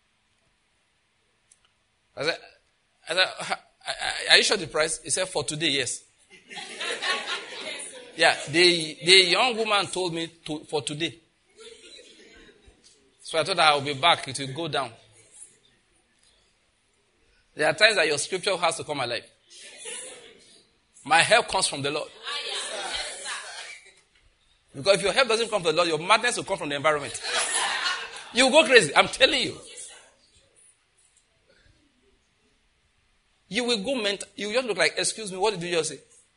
I said, I said, are you sure the price? He said, for today, yes. Yeah, the, the young woman told me to, for today. So I thought I will be back. It will go down. There are times that your scripture has to come alive. My help comes from the Lord. Because if your help doesn't come from the Lord, your madness will come from the environment. You will go crazy. I'm telling you. You will go mental. You will just look like, excuse me, what did you just say?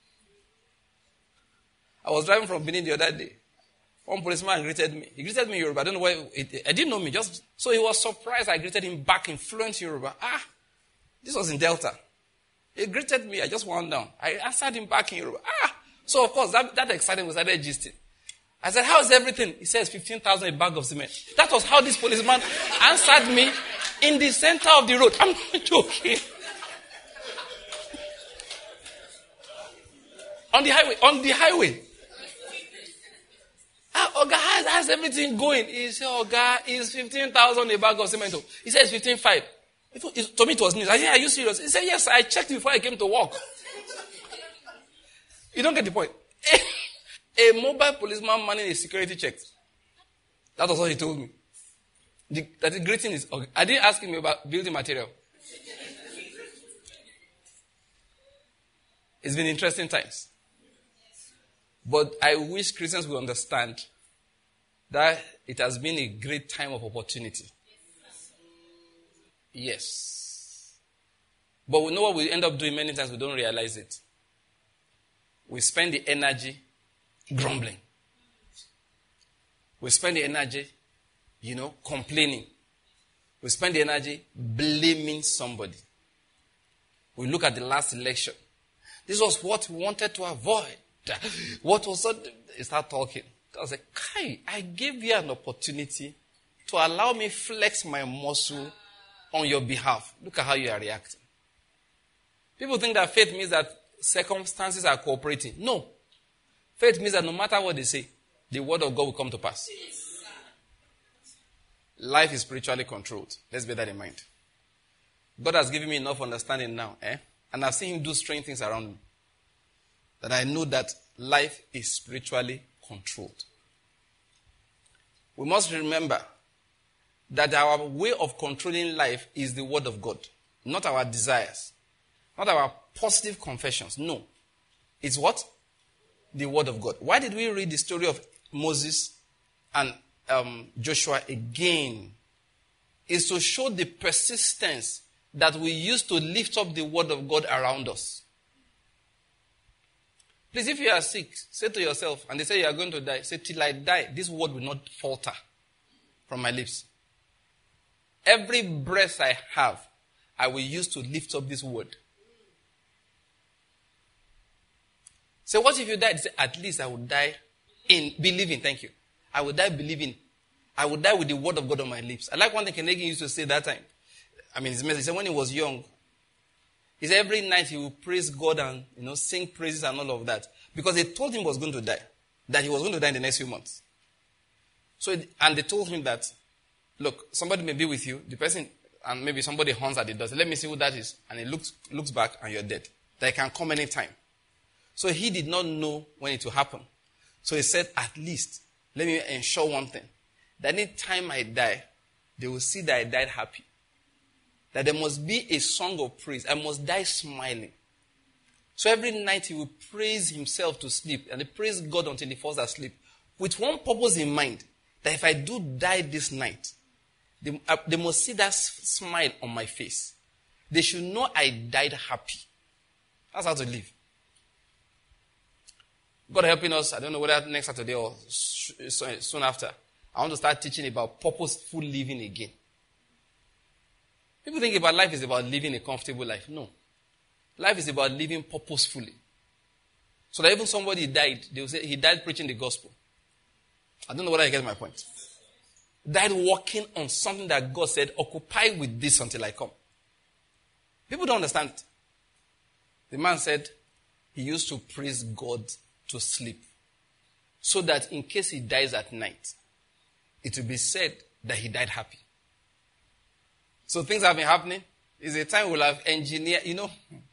I was driving from Benin the other day. One policeman greeted me. He greeted me in Yoruba. I don't know why. It, I didn't know me. Just so he was surprised I greeted him back in fluent Yoruba. Ah, this was in Delta. He greeted me. I just wound down. I answered him back in Yoruba. Ah, so of course that, that excited me. I started gisting. I said, how is everything? He says fifteen thousand a bag of cement. That was how this policeman answered me in the center of the road. I'm not joking. On the highway. On the highway. Ah, Oga, how's, how's everything going? He said, Oga, it's fifteen thousand a bag of cement. He said, it's fifteen five. To me, it was news. I said, are you serious? He said, yes, I checked before I came to work. You don't get the point. A mobile policeman manning a security check. That was what he told me. The, that the greeting is, okay. I didn't ask him about building material. It's been interesting times. But I wish Christians will understand that it has been a great time of opportunity. Yes. But we know what we end up doing many times, we don't realize it. We spend the energy grumbling. We spend the energy, you know, complaining. We spend the energy blaming somebody. We look at the last election. This was what we wanted to avoid. What was so... They start talking. I was like, Kai, I gave you an opportunity to allow me flex my muscle on your behalf. Look at how you are reacting. People think that faith means that circumstances are cooperating. No. Faith means that no matter what they say, the word of God will come to pass. Life is spiritually controlled. Let's bear that in mind. God has given me enough understanding now, eh? And I've seen him do strange things around me, that I know that life is spiritually controlled. We must remember that our way of controlling life is the word of God, not our desires, not our positive confessions. No. It's what? The word of God. Why did we read the story of Moses and um, Joshua again? It's to show the persistence that we use to lift up the word of God around us. Please, if you are sick, say to yourself, and they say you are going to die, say, till I die, this word will not falter from my lips. Every breath I have, I will use to lift up this word. So what if you died? Say, at least I would die in believing. Thank you. I would die believing. I would die with the word of God on my lips. I like one thing Kenegin used to say that time. I mean, his message, he said when he was young, he said every night he would praise God and, you know, sing praises and all of that. Because they told him he was going to die. That he was going to die in the next few months. So, it, and they told him that, look, somebody may be with you, the person, and maybe somebody horns at the door. So let me see who that is. And he looks, looks back and you're dead. That it can come anytime. So he did not know when it will happen. So he said, at least, let me ensure one thing. That any time I die, they will see that I died happy. That there must be a song of praise. I must die smiling. So every night he will praise himself to sleep. And he praise God until he falls asleep. With one purpose in mind. That if I do die this night, they, uh, they must see that s- smile on my face. They should know I died happy. That's how to live. God helping us, I don't know whether next Saturday or soon after, I want to start teaching about purposeful living again. People think about life is about living a comfortable life. No. Life is about living purposefully. So that even somebody died, they will say he died preaching the gospel. I don't know whether you get my point. Died working on something that God said, occupy with this until I come. People don't understand it. The man said he used to praise God to sleep. So that in case he dies at night, it will be said that he died happy. So things have been happening. It's a time we'll have engineered, you know.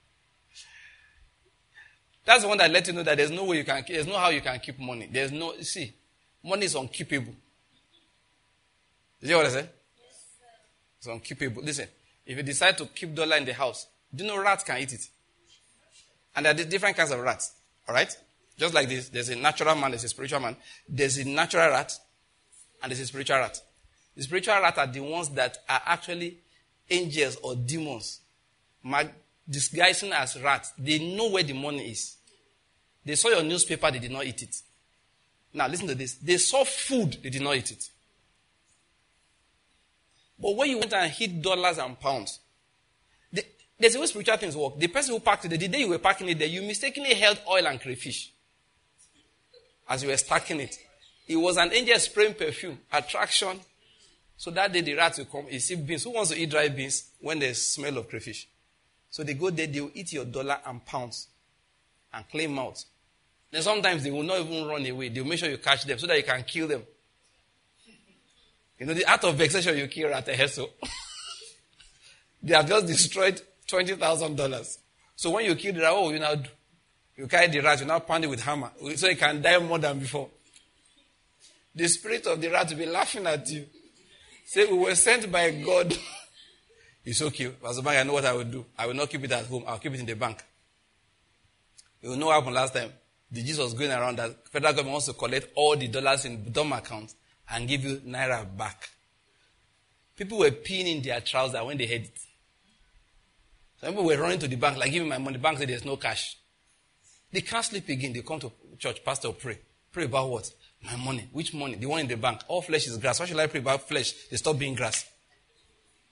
That's the one that let you know that there's no way you can, there's no how you can keep money. There's no, you see, money is unkeepable. Did you hear what I said? Yes, it's unkeepable. Listen, if you decide to keep dollar in the house, do you know rats can eat it? And there are different kinds of rats. Alright? Just like this, there's a natural man, there's a spiritual man. There's a natural rat, and there's a spiritual rat. The spiritual rat are the ones that are actually angels or demons, disguising as rats. They know where the money is. They saw your newspaper, they did not eat it. Now listen to this. They saw food, they did not eat it. But when you went and hit dollars and pounds, the, there's a way spiritual things work. The person who packed it, the day you were packing it there, you mistakenly held oil and crayfish as you were stacking it. It was an angel spraying perfume, attraction. So that day the rats will come, you see beans. Who wants to eat dry beans when there's smell of crayfish? So they go there, they will eat your dollar and pounds and claim out. Then sometimes they will not even run away. They will make sure you catch them so that you can kill them. You know, the out of vexation you kill rat a so they have just destroyed twenty thousand dollars. So when you kill the rat, what will you now do? You carry the rat, you now pound it with hammer so you can die more than before. The spirit of the rat will be laughing at you. Say, we were sent by God. It's okay. As a bank, I know what I will do. I will not keep it at home. I'll keep it in the bank. You know what happened last time? The Jesus was going around that federal government wants to collect all the dollars in dumb accounts and give you naira back. People were peeing in their trousers when they heard it. Some people were running to the bank, like, give me my money. The bank said there's no cash. They can't sleep again. They come to church, pastor, pray. Pray about what? My money. Which money? The one in the bank. All flesh is grass. Why should I pray about flesh? They stop being grass.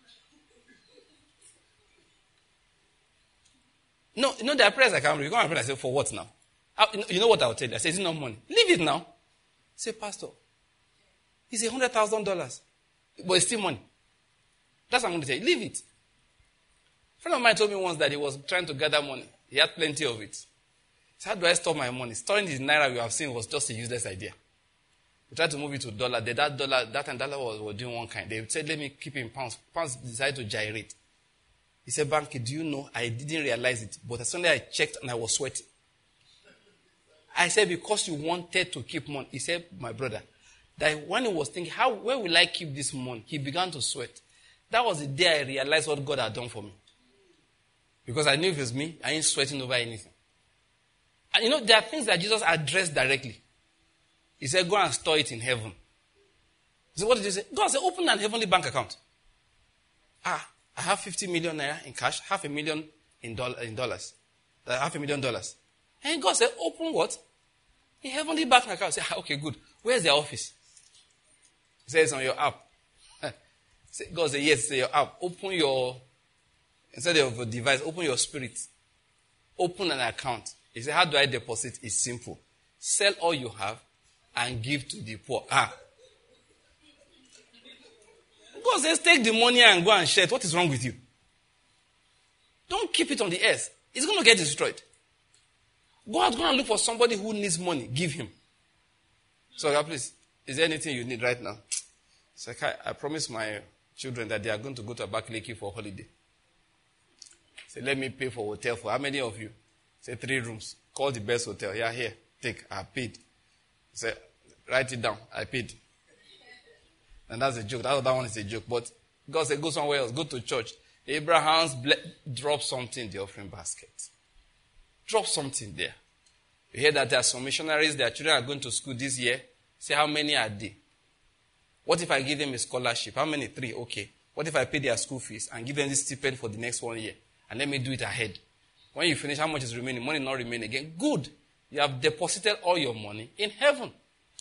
No, you know, there are prayers I can't read. You go and pray, I say, for what now? I, you know what I'll tell you? I say, is it not money? Leave it now. Say, Pastor, it's a hundred thousand dollars. But it's still money. That's what I'm going to tell you. Leave it. A friend of mine told me once that he was trying to gather money. He had plenty of it. So how do I store my money? Storing the naira we have seen was just a useless idea. We tried to move it to dollar. They, that dollar, that time dollar was, was doing one kind. They said, let me keep it in pounds. Pounds decided to gyrate. He said, Banky, do you know, I didn't realize it, but as soon as I checked and I was sweating. I said, because you wanted to keep money. He said, my brother, that when he was thinking, how, where will I keep this money? He began to sweat. That was the day I realized what God had done for me. Because I knew if it was me, I ain't sweating over anything. And you know, there are things that Jesus addressed directly. He said, go and store it in heaven. He said, what did he say? Go and say, open an heavenly bank account. Ah, I have fifty million naira in cash, half a million in, doll- in dollars. Uh, half a million dollars. And God said, open what? A heavenly bank account. I said, ah, okay, good. Where's the office? He said, it's on your app. God said, yes, it's your app. Open your, instead of your device, open your spirit. Open an account. He said, how do I deposit? It's simple. Sell all you have and give to the poor. Ah. God says, take the money and go and share it. What is wrong with you? Don't keep it on the earth. It's going to get destroyed. God's going to look for somebody who needs money. Give him. So, God, please, is there anything you need right now? So, I, I promised my children that they are going to go to Abakaliki for holiday. Say, let me pay for hotel for how many of you? Say, three rooms. Call the best hotel. Yeah, here. Take. I paid. Say, write it down. I paid. And that's a joke. That other one is a joke. But God said, go somewhere else. Go to church. Abraham's ble- drop something in the offering basket. Drop something there. You hear that there are some missionaries, their children are going to school this year. Say, how many are they? What if I give them a scholarship? How many? Three. Okay. What if I pay their school fees and give them this stipend for the next one year? And let me do it ahead. When you finish, how much is remaining? Money not remain again. Good. You have deposited all your money in heaven.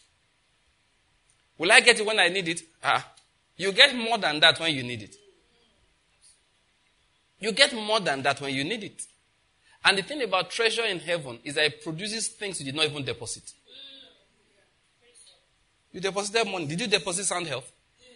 Will I get it when I need it? Ah, you get more than that when you need it. You get more than that when you need it. And the thing about treasure in heaven is that it produces things you did not even deposit. You deposited money. Did you deposit sound health?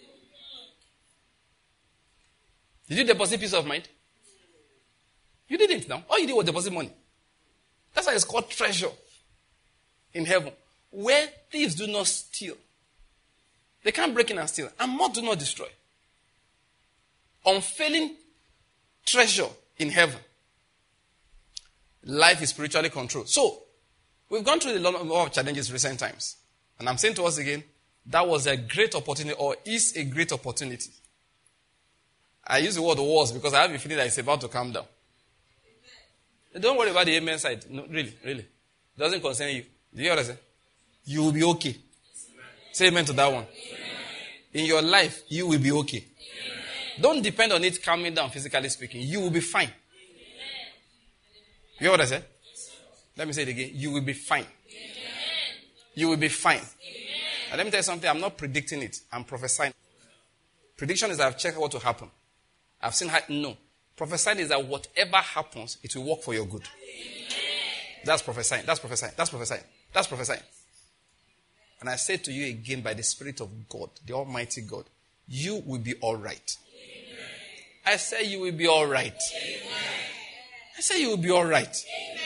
Did you deposit peace of mind? You didn't now. All you did was deposit money. That's why it's called treasure in heaven. Where thieves do not steal. They can't break in and steal. And moth do not destroy. Unfailing treasure in heaven. Life is spiritually controlled. So, we've gone through a lot of challenges recent times. And I'm saying to us again, that was a great opportunity or is a great opportunity. I use the word was because I have a feeling that it's about to calm down. Don't worry about the amen side. No, really, really. It doesn't concern you. Do you understand? You will be okay. Amen. Say amen to that one. Amen. In your life, you will be okay. Amen. Don't depend on it calming down, physically speaking. You will be fine. Amen. You hear what I said? Let me say it again. You will be fine. Amen. You will be fine. Amen. And let me tell you something. I'm not predicting it. I'm prophesying. Prediction is I've checked what will happen. I've seen how. No. Prophesying is that whatever happens, it will work for your good. Amen. That's prophesying. That's prophesying. That's prophesying. That's prophesying. And I say to you again by the Spirit of God, the Almighty God, you will be all right. Amen. I say you will be all right. Amen. I say you will be all right. Amen.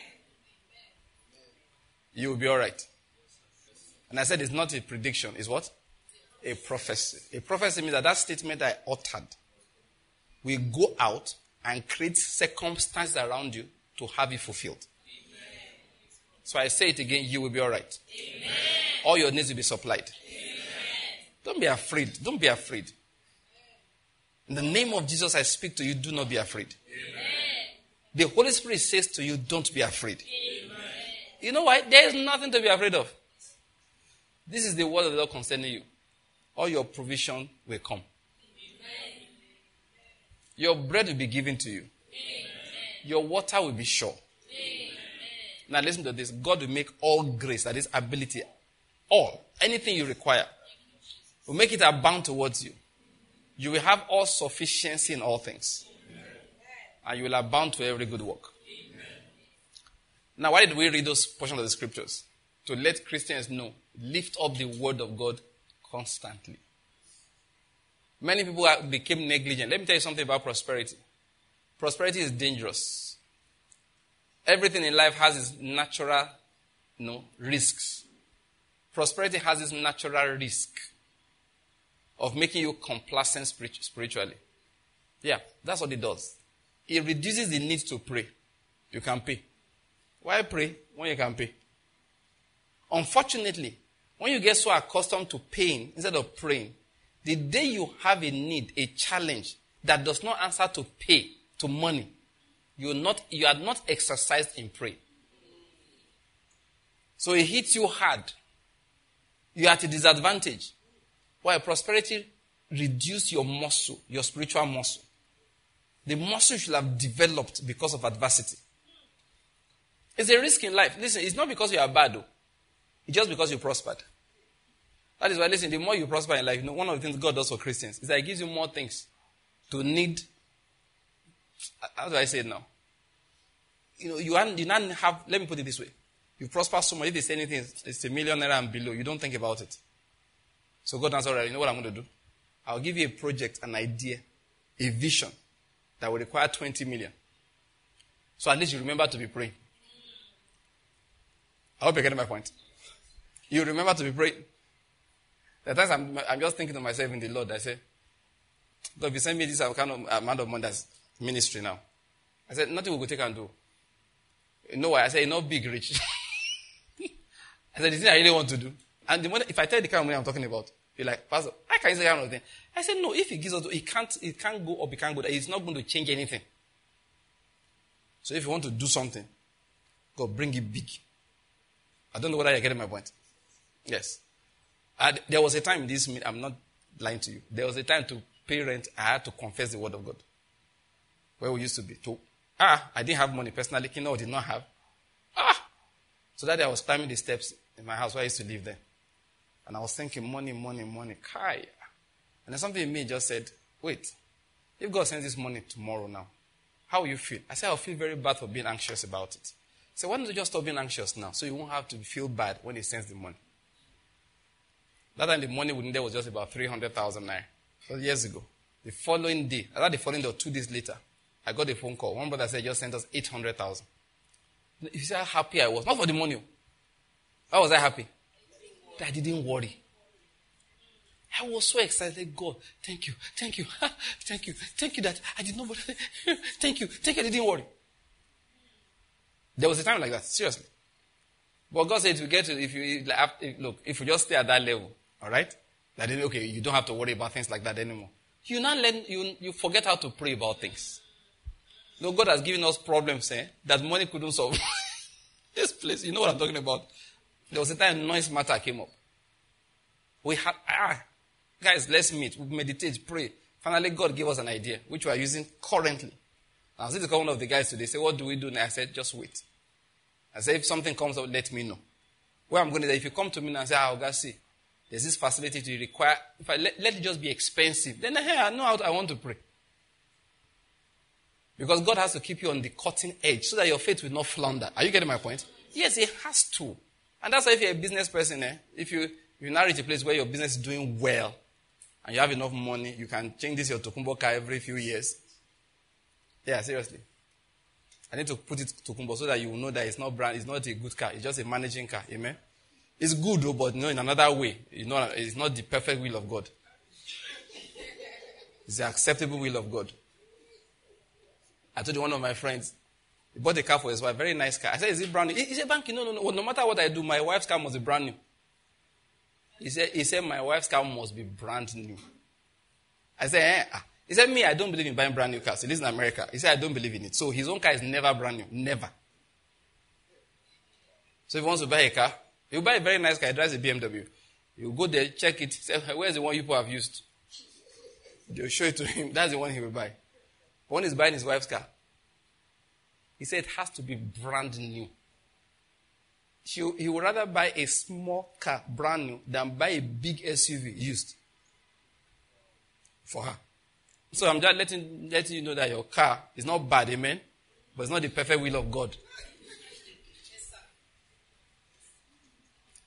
You will be all right. And I said it's not a prediction. It's what? A prophecy. A prophecy means that that statement I uttered will go out and create circumstances around you to have it fulfilled. Amen. So I say it again, you will be all right. Amen. All your needs will be supplied. Amen. Don't be afraid. Don't be afraid. In the name of Jesus, I speak to you, do not be afraid. Amen. The Holy Spirit says to you, don't be afraid. Amen. You know why? There is nothing to be afraid of. This is the word of the Lord concerning you. All your provision will come. Your bread will be given to you. Amen. Your water will be sure. Amen. Now listen to this. God will make all grace, that is ability, all, anything you require, will make it abound towards you. You will have all sufficiency in all things. Amen. And you will abound to every good work. Amen. Now, why did we read those portions of the scriptures? To let Christians know, lift up the word of God constantly. Many people became negligent. Let me tell you something about prosperity. Prosperity is dangerous. Everything in life has its natural, you know, risks. Prosperity has its natural risk of making you complacent spiritually. Yeah, that's what it does. It reduces the need to pray. You can pay. Why pray when you can pay? Unfortunately, when you get so accustomed to paying instead of praying, the day you have a need, a challenge that does not answer to pay, to money, you not you are not exercised in prayer. So it hits you hard. You are at a disadvantage. Why? Prosperity reduces your muscle, your spiritual muscle. The muscle should have developed because of adversity. It's a risk in life. Listen, it's not because you are bad, though. It's just because you prospered. That is why, listen, the more you prosper in life, you know, one of the things God does for Christians is that He gives you more things to need. How do I say it now? You know, you, you not have, let me put it this way. You prosper so much, if they say anything, it's a millionaire and below, you don't think about it. So God answers, all right, you know what I'm going to do? I'll give you a project, an idea, a vision that will require twenty million. So at least you remember to be praying. I hope you're getting my point. You remember to be praying. At times I'm, I'm just thinking to myself in the Lord, I say, God, if you send me this kind of amount of money, that's ministry now. I said, nothing we could take and do. You know why? I said, not big rich. I said, the thing I really want to do. And the money, if I tell you the kind of money I'm talking about, you're like, Pastor, I can't say that kind of thing. I said, no, if he gives us, it can't, it can't go up, it can't go down. It's not going to change anything. So if you want to do something, God, bring it big. I don't know whether you're getting my point. Yes. I, there was a time in this, I'm not lying to you. There was a time to pay rent, I had to confess the word of God. Where we used to be. To, ah, I didn't have money personally. Kino did not have. Ah! So that day I was climbing the steps in my house where I used to live there. And I was thinking, money, money, money. Kai. And then something in me just said, wait, if God sends this money tomorrow now, how will you feel? I said, I'll feel very bad for being anxious about it. So why don't you just stop being anxious now so you won't have to feel bad when He sends the money? That time the money we needed was just about three hundred thousand naira. That was years ago. The following day, I thought the following day or two days later, I got a phone call. One brother said, just sent us eight hundred thousand. You see how happy I was. Not for the money. Why was I happy? That I didn't worry. I was so excited. God, thank you, thank you, thank you, thank you that I did not worry. Thank you, thank you, I didn't worry. There was a time like that, seriously. But God said, if you get to, if you, like, look, if you just stay at that level, all right, that then, okay, you don't have to worry about things like that anymore. You now learn, you, you forget how to pray about things. You know, God has given us problems, eh, that money couldn't solve. This place, you know what I'm talking about. There was a time noise matter came up. We had, ah, guys, let's meet, we meditate, pray. Finally, God gave us an idea, which we are using currently. I was going to call one of the guys today, say, what do we do now? I said, just wait. I said, if something comes up, let me know. Where I'm going to say, if you come to me now and say, ah, God, see, there's this facility to require, if I let, let it just be expensive, then hey, I know how to, I want to pray. Because God has to keep you on the cutting edge so that your faith will not flounder. Are you getting my point? Yes, He has to. And that's why if you're a business person, eh, if you, if you now reach a place where your business is doing well, and you have enough money, you can change this your Tokumbo car every few years. Yeah, seriously. I need to put it to Tokumbo so that you will know that it's not brand, it's not a good car, it's just a managing car. Amen? It's good, though, but you know, in another way. You know, it's not the perfect will of God. It's the acceptable will of God. I told you one of my friends, he bought a car for his wife, very nice car. I said, is it brand new? He said, Banky, no, no, no. Well, no matter what I do, my wife's car must be brand new. He said, he said, my wife's car must be brand new. I said, eh. Ah. He said, me, I don't believe in buying brand new cars. He lives in America. He said, I don't believe in it. So his own car is never brand new. Never. So if he wants to buy a car, he'll buy a very nice car. He drives a B M W. He'll go there, check it. Say, where's the one you people have used? They'll show it to him. That's the one he will buy. But when he's buying his wife's car, he said it has to be brand new. He, he would rather buy a small car, brand new, than buy a big S U V used for her. So I'm just letting, letting you know that your car is not bad, amen? But it's not the perfect will of God.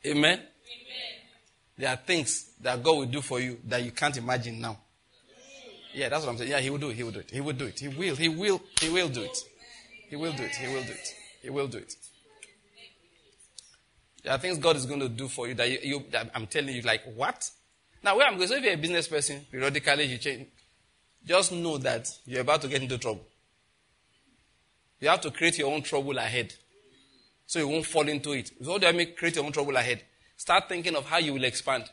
Amen? Amen? There are things that God will do for you that you can't imagine now. Yeah, that's what I'm saying. Yeah, he will do it. He will do it. He will do it. He will. He will. He will do it. He will do it. He will do it. He will do it. There are things God is going to do for you that, you, you, that I'm telling you, like, what? Now, where I'm going, so if you're a business person, periodically you change. Just know that you're about to get into trouble. You have to create your own trouble ahead, so you won't fall into it. So how do I make create your own trouble ahead? Start thinking of how you will expand.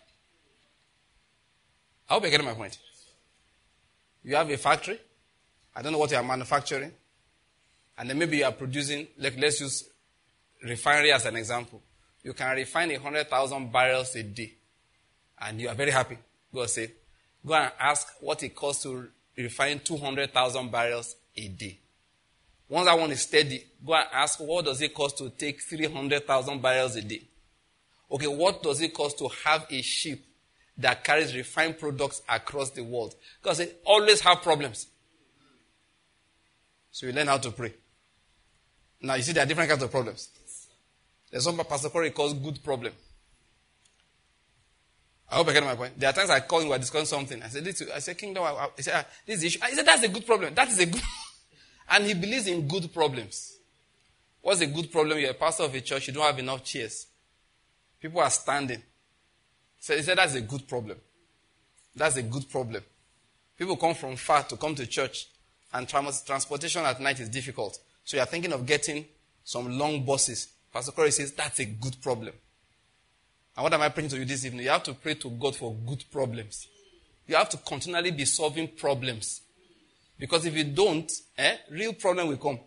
I hope you're getting my point. You have a factory. I don't know what you are manufacturing. And then maybe you are producing, like let's use refinery as an example. You can refine one hundred thousand barrels a day. And you are very happy. Go say, go and ask what it costs to refine two hundred thousand barrels a day. Once that one is steady, go and ask what does it cost to take three hundred thousand barrels a day. Okay, what does it cost to have a ship that carries refined products across the world? Because they always have problems. So you learn how to pray. Now you see there are different kinds of problems. There's one Pastor Corey calls good problem. I hope I get my point. There are times I call him, we're discussing something. I said, this, I said, Kingdom, I, I, I said, ah, this is the issue. He said, that's a good problem. That is a good And he believes in good problems. What's a good problem? You're a pastor of a church, you don't have enough chairs. People are standing. So he said, that's a good problem. That's a good problem. People come from far to come to church, and trans- transportation at night is difficult. So you're thinking of getting some long buses. Pastor Corey says, that's a good problem. And what am I praying to you this evening? You have to pray to God for good problems. You have to continually be solving problems. Because if you don't, eh, real problem will come.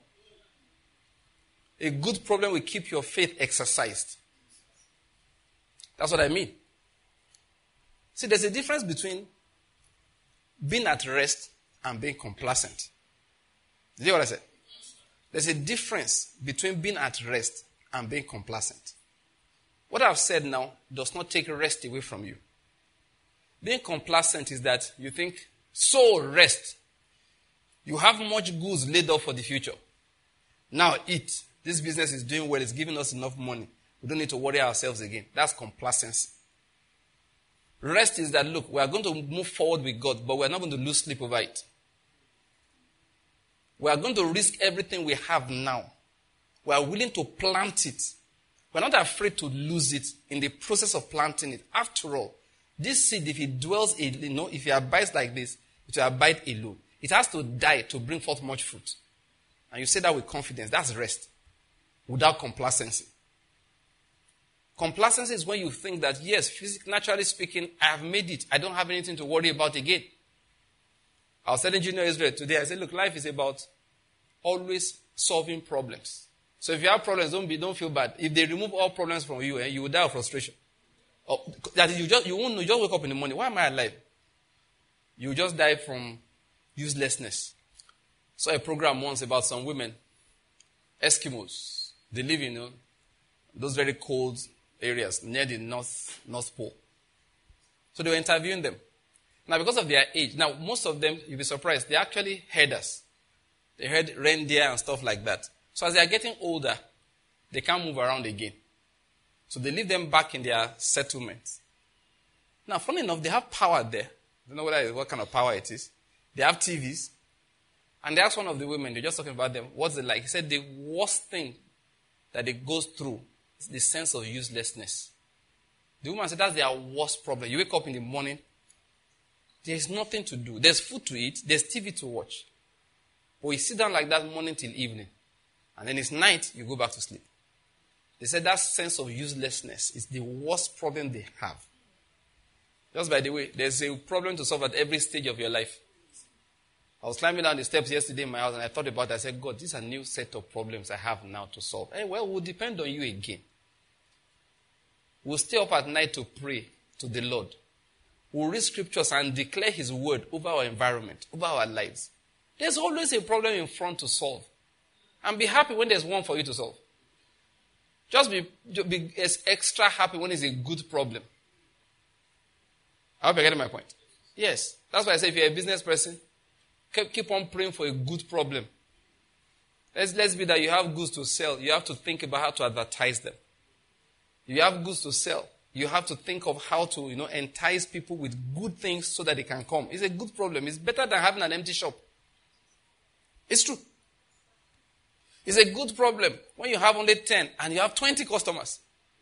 A good problem will keep your faith exercised. That's what I mean. See, there's a difference between being at rest and being complacent. Did you hear what I said? There's a difference between being at rest and being complacent. What I've said now does not take rest away from you. Being complacent is that you think, so rest. You have much goods laid up for the future. Now eat. This business is doing well. It's giving us enough money. We don't need to worry ourselves again. That's complacency. Rest is that, look, we are going to move forward with God, but we're not going to lose sleep over it. We are going to risk everything we have now. We are willing to plant it. We're not afraid to lose it in the process of planting it. After all, this seed, if it dwells, you know, if it abides like this, it will abide alone. It has to die to bring forth much fruit. And you say that with confidence. That's rest. Without complacency. Complacency is when you think that, yes, physically, naturally speaking, I have made it. I don't have anything to worry about again. I was telling Junior Israel today, I said, look, life is about always solving problems. So if you have problems, don't be, don't feel bad. If they remove all problems from you, eh, you will die of frustration. Or, that is, you just you won't you just wake up in the morning. Why am I alive? You will just die from uselessness. Saw a program once about some women, Eskimos. They live in you know, those very cold areas near the North North Pole. So they were interviewing them. Now, because of their age, now most of them, you'll be surprised, they're actually herders. They herd reindeer and stuff like that. So as they are getting older, they can't move around again. So they leave them back in their settlements. Now, funny enough, they have power there. I don't know what, what kind of power it is. They have T Vs. And they asked one of the women, they're just talking about them, what's it like? He said the worst thing that it goes through is the sense of uselessness. The woman said that's their worst problem. You wake up in the morning, there's nothing to do. There's food to eat, there's T V to watch. But you sit down like that morning till evening. And then it's night, you go back to sleep. They said that sense of uselessness is the worst problem they have. Just by the way, there's a problem to solve at every stage of your life. I was climbing down the steps yesterday in my house and I thought about it. I said, God, these are new set of problems I have now to solve. Hey, well, we'll depend on you again. We'll stay up at night to pray to the Lord. We'll read scriptures and declare his word over our environment, over our lives. There's always a problem in front to solve. And be happy when there's one for you to solve. Just be, be extra happy when it's a good problem. I hope you're getting my point. Yes. That's why I say if you're a business person, keep on praying for a good problem. Let's, let's be that you have goods to sell. You have to think about how to advertise them. If you have goods to sell, you have to think of how to, you know, entice people with good things so that they can come. It's a good problem. It's better than having an empty shop. It's true. It's a good problem when you have only ten and you have twenty customers.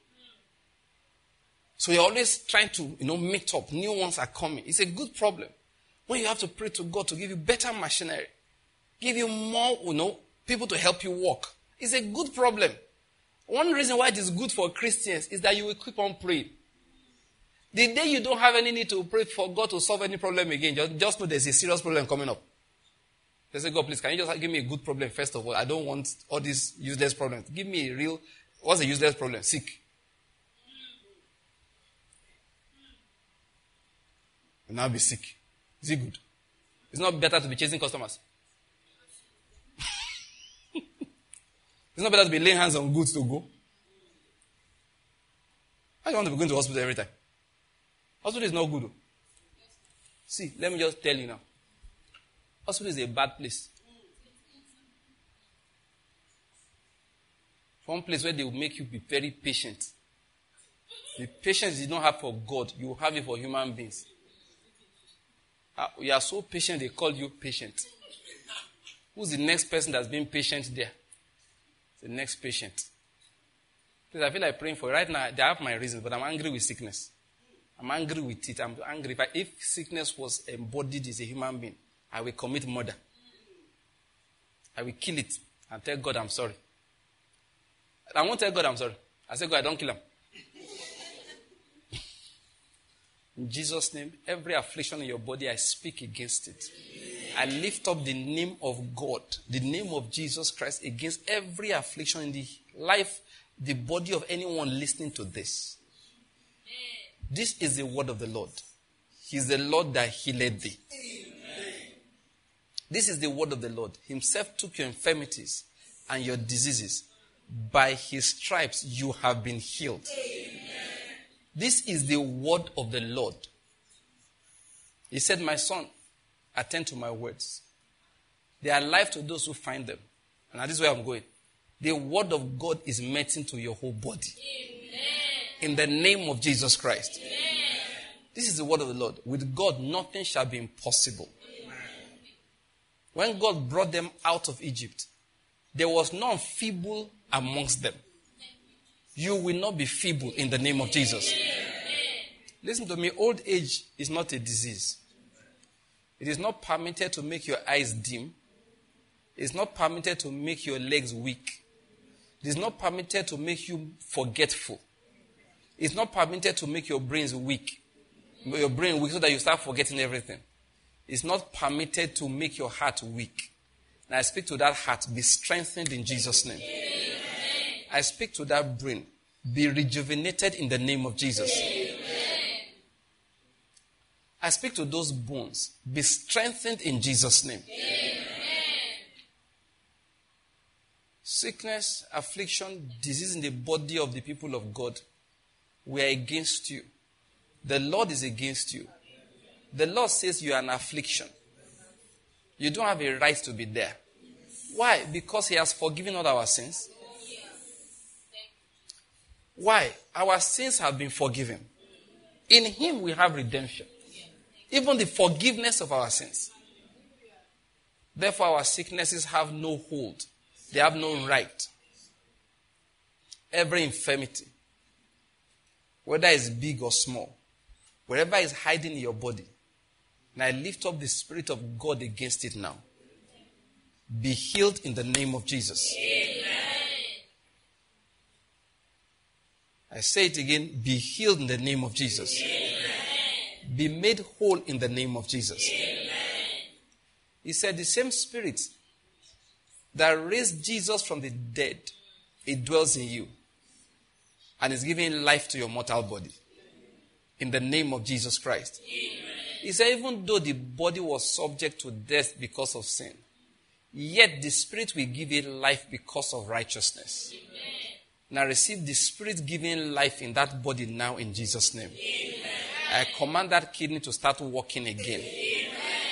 So you're always trying to, you know, meet up. New ones are coming. It's a good problem when you have to pray to God to give you better machinery, give you more, you know, people to help you walk. It's a good problem. One reason why it is good for Christians is that you will keep on praying. The day you don't have any need to pray for God to solve any problem again, just, just know there's a serious problem coming up. They say, God, please, can you just give me a good problem first of all? I don't want all these useless problems. Give me a real, what's a useless problem? Sick. You'll now be sick. Is it good? It's not better to be chasing customers. It's not better to be laying hands on goods to go. Why do you want to be going to hospital every time? Hospital is not good. See, let me just tell you now. Hospital is a bad place. One place where they will make you be very patient. The patience you don't have for God, you will have it for human beings. Uh, you are so patient, they call you patient. Who's the next person that's been patient there? The next patient. Please, I feel like praying for you. Right now, I have my reasons, but I'm angry with sickness. I'm angry with it. I'm angry. If, I, if sickness was embodied as a human being, I will commit murder. I will kill it and tell God I'm sorry. I won't tell God I'm sorry. I say, God, I don't kill him. In Jesus' name, every affliction in your body, I speak against it. I lift up the name of God, the name of Jesus Christ against every affliction in the life, the body of anyone listening to this. This is the word of the Lord. He is the Lord that healed thee. This is the word of the Lord. Himself took your infirmities and your diseases. By his stripes you have been healed. This is the word of the Lord. He said, my son, attend to my words. They are life to those who find them. And that is where I'm going. The word of God is medicine to your whole body. Amen. In the name of Jesus Christ. Amen. This is the word of the Lord. With God, nothing shall be impossible. Amen. When God brought them out of Egypt, there was none feeble amongst them. You will not be feeble in the name of Jesus. Amen. Listen to me, old age is not a disease. It is not permitted to make your eyes dim. It is not permitted to make your legs weak. It is not permitted to make you forgetful. It is not permitted to make your brains weak. Your brain weak so that you start forgetting everything. It is not permitted to make your heart weak. And I speak to that heart, be strengthened in Jesus' name. Amen. I speak to that brain, be rejuvenated in the name of Jesus. Amen. I speak to those bones, be strengthened in Jesus' name. Amen. Sickness, affliction, disease in the body of the people of God, we are against you. The Lord is against you. The Lord says you are an affliction. You don't have a right to be there. Why? Because he has forgiven all our sins. Why? Our sins have been forgiven. In him we have redemption. Even the forgiveness of our sins. Therefore our sicknesses have no hold. They have no right. Every infirmity, whether it's big or small, wherever it's hiding in your body, and I lift up the Spirit of God against it now. Be healed in the name of Jesus. Amen. I say it again, be healed in the name of Jesus. Amen. Be made whole in the name of Jesus. Amen. He said the same Spirit that raised Jesus from the dead, it dwells in you and is giving life to your mortal body. In the name of Jesus Christ. Amen. He said even though the body was subject to death because of sin, yet the Spirit will give it life because of righteousness. Amen. Now receive the Spirit giving life in that body now in Jesus' name. Amen. I command that kidney to start working again. Amen.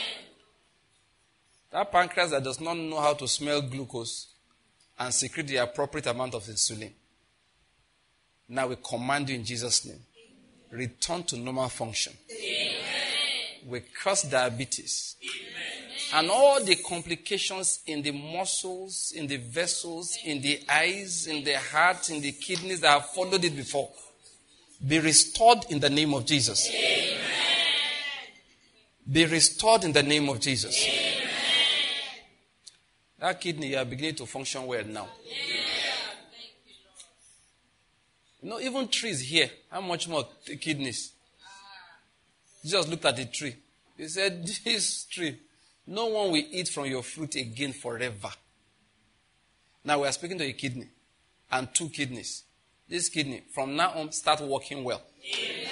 That pancreas that does not know how to smell glucose and secrete the appropriate amount of insulin. Now we command you in Jesus' name. Return to normal function. Amen. We curse diabetes. Amen. And all the complications in the muscles, in the vessels, in the eyes, in the heart, in the kidneys that have followed it before, be restored in the name of Jesus. Amen. Be restored in the name of Jesus. Amen. That kidney, you are beginning to function well now. Amen. You know, even trees here, how much more the kidneys? Jesus looked at the tree. He said, this tree, no one will eat from your fruit again forever. Now we are speaking to a kidney and two kidneys. This kidney, from now on, start working well. Amen.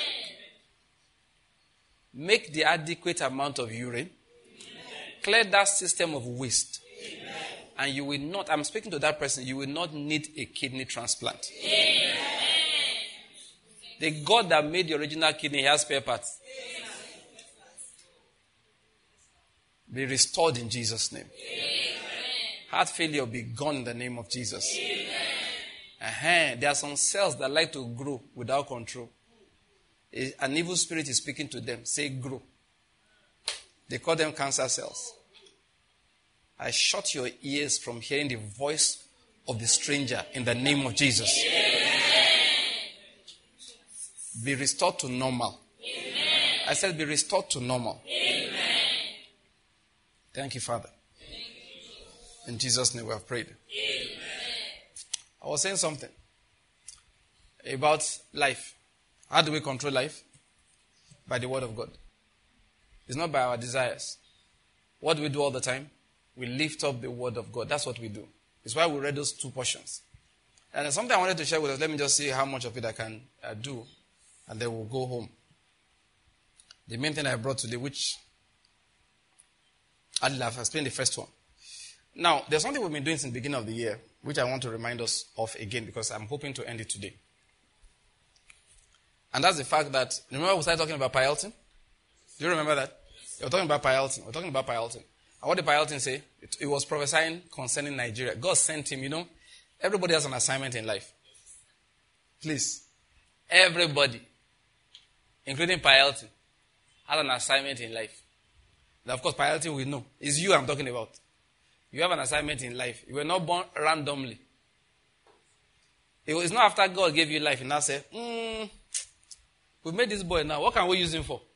Make the adequate amount of urine. Amen. Clear that system of waste. Amen. And you will not, I'm speaking to that person, you will not need a kidney transplant. Amen. The God that made the original kidney, he has spare parts. Amen. Be restored in Jesus' name. Amen. Heart failure be gone in the name of Jesus. Amen. Uh-huh. There are some cells that like to grow without control. An evil spirit is speaking to them. Say, grow. They call them cancer cells. I shut your ears from hearing the voice of the stranger in the name of Jesus. Amen. Be restored to normal. Amen. I said be restored to normal. Amen. Thank you, Father. In Jesus' name we have prayed. Amen. I was saying something about life. How do we control life? By the word of God. It's not by our desires. What do we do all the time? We lift up the word of God. That's what we do. It's why we read those two portions. And there's something I wanted to share with us. Let me just see how much of it I can uh, do. And then we'll go home. The main thing I brought today, which I'll have explained the first one. Now, there's something we've been doing since the beginning of the year, which I want to remind us of again because I'm hoping to end it today. And that's the fact that, remember we started talking about Pi Elton? Do you remember that? We were talking about Pi Elton. We were talking about Pi Elton. And what did Pi Elton say? It, it was prophesying concerning Nigeria. God sent him, you know. Everybody has an assignment in life. Please. Everybody, including Pi Elton, has an assignment in life. Now, of course, Pi Elton will know. It's you I'm talking about. You have an assignment in life. You were not born randomly. It was not after God gave you life and now say, hmm, we made this boy now. What can we use him for?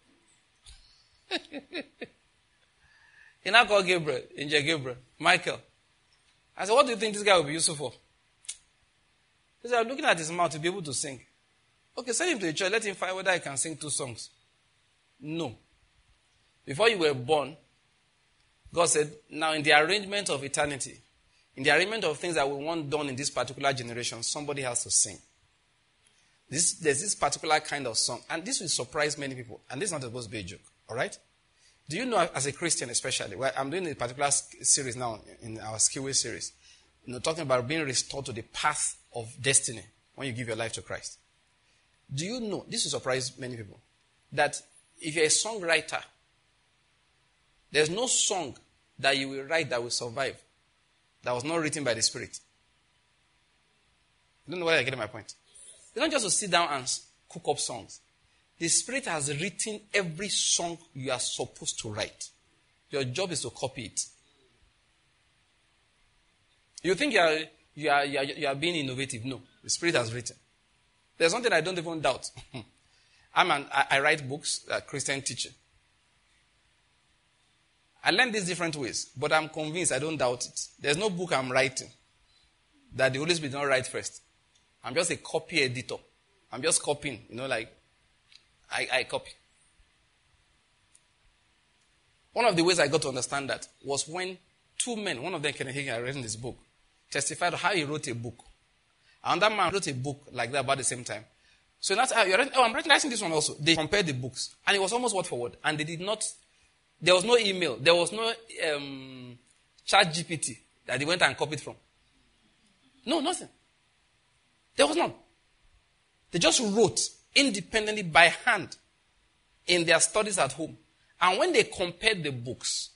He now called Gabriel, Angel Gabriel, Michael. I said, what do you think this guy will be useful for? He said, I'm looking at his mouth to be able to sing. Okay, send him to the church. Let him find whether he can sing two songs. No. Before you were born, God said, now in the arrangement of eternity, in the arrangement of things that we want done in this particular generation, somebody has to sing. This, there's this particular kind of song. And this will surprise many people. And this is not supposed to be a joke. All right? Do you know, as a Christian especially, well, I'm doing a particular series now in our Skillway series, you know, talking about being restored to the path of destiny when you give your life to Christ. Do you know, this will surprise many people, that if you're a songwriter, there's no song that you will write that will survive that was not written by the Spirit. You don't know whether I get my point. It's not just to sit down and cook up songs. The Spirit has written every song you are supposed to write. Your job is to copy it. You think you are, you are, you are, you are being innovative. No. The Spirit has written. There's something I don't even doubt. I'm an, I, I write books, uh, Christian teaching. I learned these different ways, but I'm convinced I don't doubt it. There's no book I'm writing that the Holy Spirit did not write first. I'm just a copy editor. I'm just copying, you know, like I, I copy. One of the ways I got to understand that was when two men, one of them, Kenneth Hagin, I read in this book, testified how he wrote a book. Another man wrote a book like that about the same time. So that's, you're writing, oh, I'm writing this one also. They compared the books, and it was almost word for word. And they did not, there was no email, there was no um, Chat G P T that they went and copied from. No, nothing. There was none. They just wrote independently by hand in their studies at home. And when they compared the books,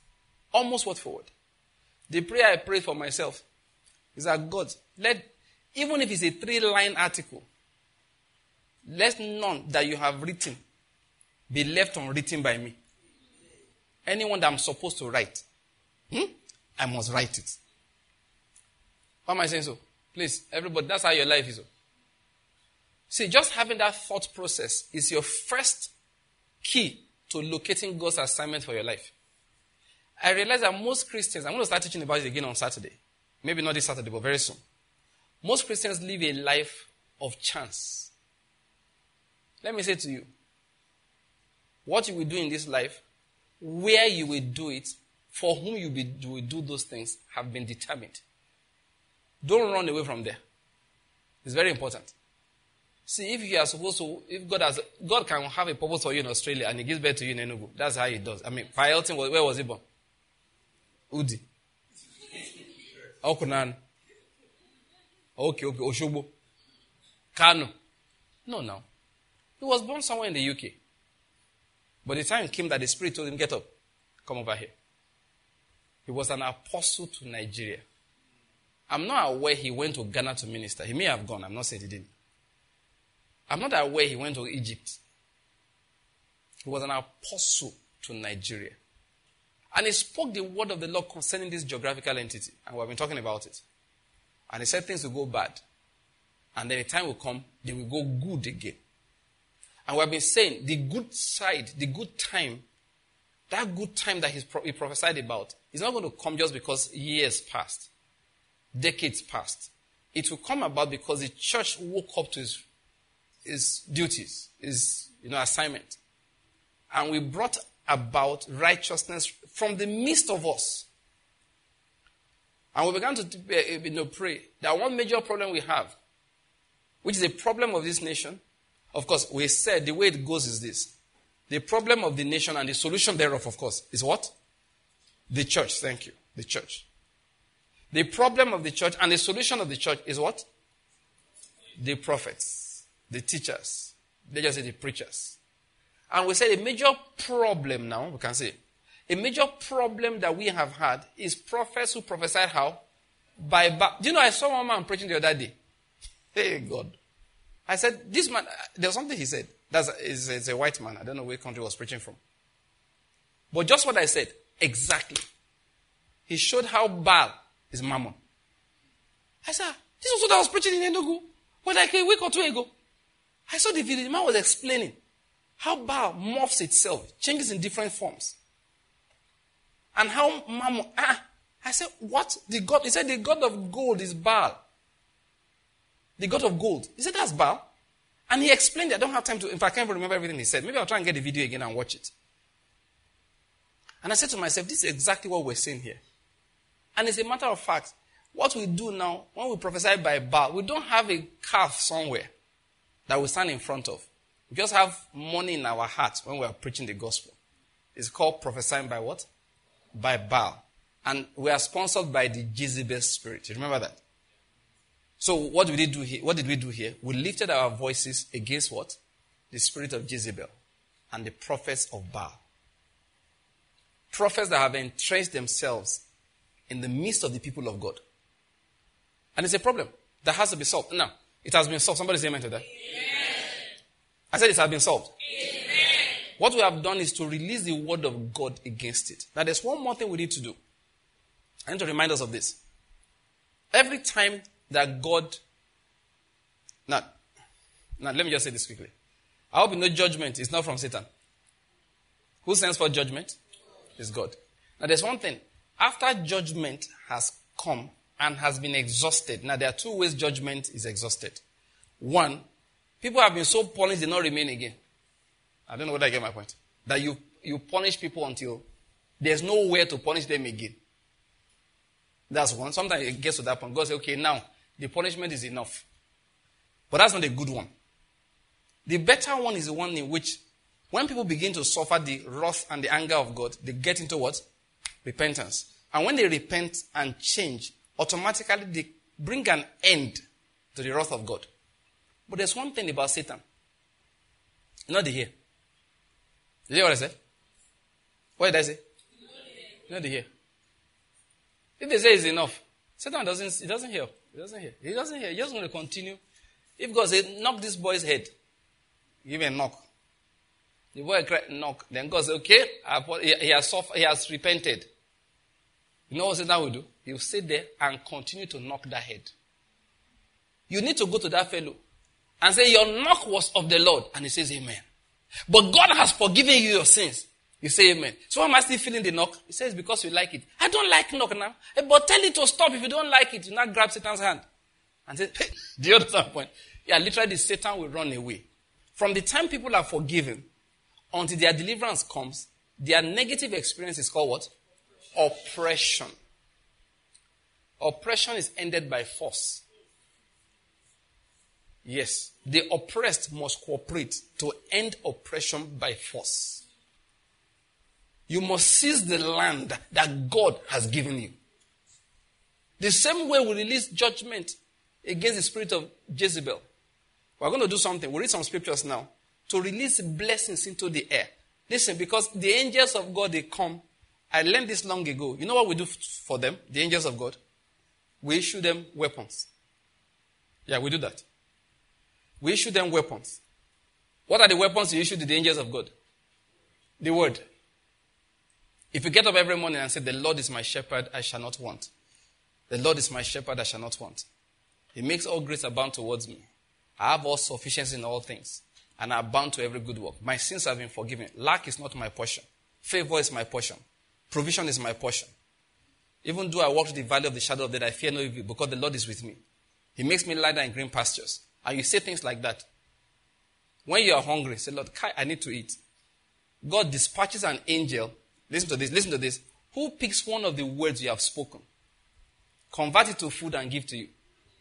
almost word for word, the prayer I prayed for myself is that God, let Even if it's a three-line article, let none that you have written be left unwritten by me. Anyone that I'm supposed to write, hmm, I must write it. Why am I saying so? Please, everybody, that's how your life is. See, just having that thought process is your first key to locating God's assignment for your life. I realize that most Christians, I'm going to start teaching about it again on Saturday. Maybe not this Saturday, but very soon. Most Christians live a life of chance. Let me say to you, what you will do in this life, where you will do it, for whom you will do those things, have been determined. Don't run away from there. It's very important. See, if you are supposed to, if God has, God can have a purpose for you in Australia and He gives birth to you in Enugu. That's how He does. I mean, Elton, where was he born? Udi. Okunan. Okay, okay, Oshobo. Kano. No, no. He was born somewhere in the U K. But the time came that the Spirit told him, get up, come over here. He was an apostle to Nigeria. I'm not aware he went to Ghana to minister. He may have gone. I'm not saying he didn't. I'm not aware he went to Egypt. He was an apostle to Nigeria. And he spoke the word of the Lord concerning this geographical entity. And we've been talking about it. And he said things will go bad. And then the time will come, they will go good again. And we've been saying the good side, the good time, that good time that he's pro- he prophesied about is not going to come just because years passed, decades passed. It will come about because the church woke up to his, his duties, his you know, assignment. And we brought about righteousness from the midst of us. And we began to you know, pray that one major problem we have, which is a problem of this nation, of course, we said the way it goes is this. The problem of the nation and the solution thereof, of course, is what? The church. Thank you. The church. The problem of the church and the solution of the church is what? The prophets, the teachers, they just say the preachers. And we said a major problem now, we can say, a major problem that we have had is prophets who prophesied how? By back. Do you know, I saw one man preaching the other day. Hey, God. I said, this man, there was something he said. That's is it's a white man. I don't know where country he was preaching from. But just what I said, exactly. He showed how Baal is mammon. I said, this was what I was preaching in Enugu. But like a week or two ago. I saw the video. The man was explaining how Baal morphs itself, changes in different forms. And how mammon, ah, I said, what? The God, he said the God of gold is Baal. The God of gold. He said, that's Baal. And he explained it. I don't have time to, in fact, I can't even remember everything he said. Maybe I'll try and get the video again and watch it. And I said to myself, this is exactly what we're saying here. And it's a matter of fact, what we do now, when we prophesy by Baal, we don't have a calf somewhere that we stand in front of. We just have money in our hearts when we are preaching the gospel. It's called prophesying by what? By Baal. And we are sponsored by the Jezebel spirit. You remember that? So what did we do here? What did we do here? We lifted our voices against what? The spirit of Jezebel and the prophets of Baal. Prophets that have entrenched themselves in the midst of the people of God. And it's a problem that has to be solved. Now, it has been solved. Somebody say amen to that. Amen. I said it has been solved. Amen. What we have done is to release the word of God against it. Now, there's one more thing we need to do. I need to remind us of this. Every time that God... Now, now, let me just say this quickly. I hope you know judgment is not from Satan. Who sends for judgment? It's God. Now, there's one thing. After judgment has come and has been exhausted. Now, there are two ways judgment is exhausted. One, people have been so punished they not remain again. I don't know whether I get my point. That you, you punish people until there's nowhere to punish them again. That's one. Sometimes it gets to that point. God says, okay, now the punishment is enough. But that's not a good one. The better one is the one in which when people begin to suffer the wrath and the anger of God, they get into what? Repentance. And when they repent and change, automatically they bring an end to the wrath of God. But there's one thing about Satan. Not the hear. Did you hear what I said? What did I say? Not the hear. If they say it's enough, Satan doesn't, he doesn't hear. He doesn't hear. He doesn't hear. He's just going to continue. If God said, knock this boy's head, give him a knock. The boy cried, knock. Then God said, okay, he, he, has suffered, he has repented. You know what Satan will do? He will sit there and continue to knock that head. You need to go to that fellow and say, your knock was of the Lord. And he says, amen. But God has forgiven you your sins. You say amen. So why am I still feeling the knock? He says, because you like it. I don't like knock now. But tell it to stop. If you don't like it, you now grab Satan's hand. And say, hey, do you understand the point? Yeah, literally Satan will run away. From the time people are forgiven until their deliverance comes, their negative experience is called what? Oppression. Oppression is ended by force. Yes. The oppressed must cooperate to end oppression by force. You must seize the land that God has given you. The same way we release judgment against the spirit of Jezebel. We're going to do something. We'll read some scriptures now to release blessings into the air. Listen, because the angels of God, they come. I learned this long ago. You know what we do for them, the angels of God? We issue them weapons. Yeah, we do that. We issue them weapons. What are the weapons you issue to the angels of God? The word. If you get up every morning and say, the Lord is my shepherd, I shall not want. The Lord is my shepherd, I shall not want. He makes all grace abound towards me. I have all sufficiency in all things, and I abound to every good work. My sins have been forgiven. Lack is not my portion. Favor is my portion. Provision is my portion. Even though I walk through the valley of the shadow of death, I fear no evil, because the Lord is with me. He makes me lie down in green pastures. And you say things like that. When you are hungry, say, Lord, I need to eat. God dispatches an angel. Listen to this, listen to this. Who picks one of the words you have spoken, convert it to food and give to you?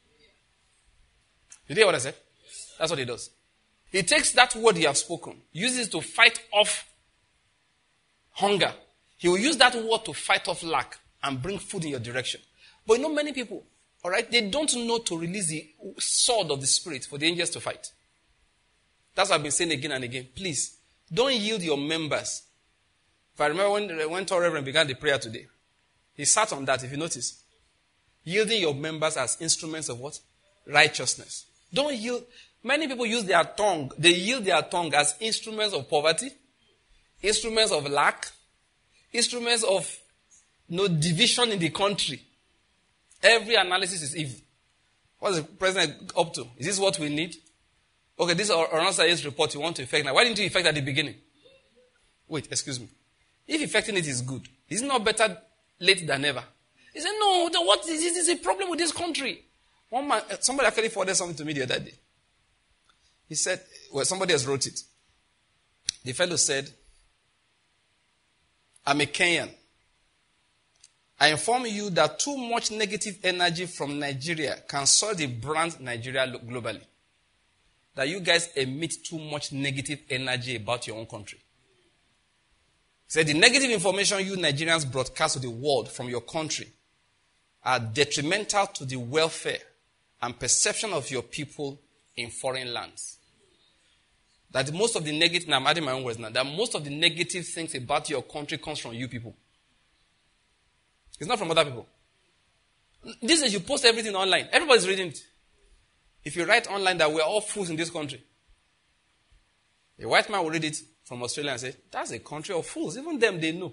You hear what I said? That's what he does. He takes that word you have spoken, uses it to fight off hunger. He will use that word to fight off lack and bring food in your direction. But you know, many people, all right, they don't know to release the sword of the Spirit for the angels to fight. That's what I've been saying again and again. Please, don't yield your members. If I remember when, when Tom Reverend began the prayer today, he sat on that, if you notice. Yielding your members as instruments of what? Righteousness. Don't yield. Many people use their tongue. They yield their tongue as instruments of poverty, instruments of lack, instruments of no division in the country. Every analysis is evil. What is the president up to? Is this what we need? Okay, this is Oron Saye's report you want to effect now. Why didn't you effect at the beginning? Wait, excuse me. If effecting it is good, is it not better late than never? He said, no, the, what is this? Is a problem with this country. One man, somebody actually forwarded something to me the other day. He said, well, somebody has wrote it. The fellow said, I'm a Kenyan. I inform you that too much negative energy from Nigeria can soil the brand Nigeria globally. That you guys emit too much negative energy about your own country. He said the negative information you Nigerians broadcast to the world from your country are detrimental to the welfare and perception of your people in foreign lands. That most of the negative, now I'm adding my own words now, that most of the negative things about your country comes from you people. It's not from other people. This is you post everything online. Everybody's reading it. If you write online that we're all fools in this country, a white man will read it from Australia and say, that's a country of fools. Even them, they know.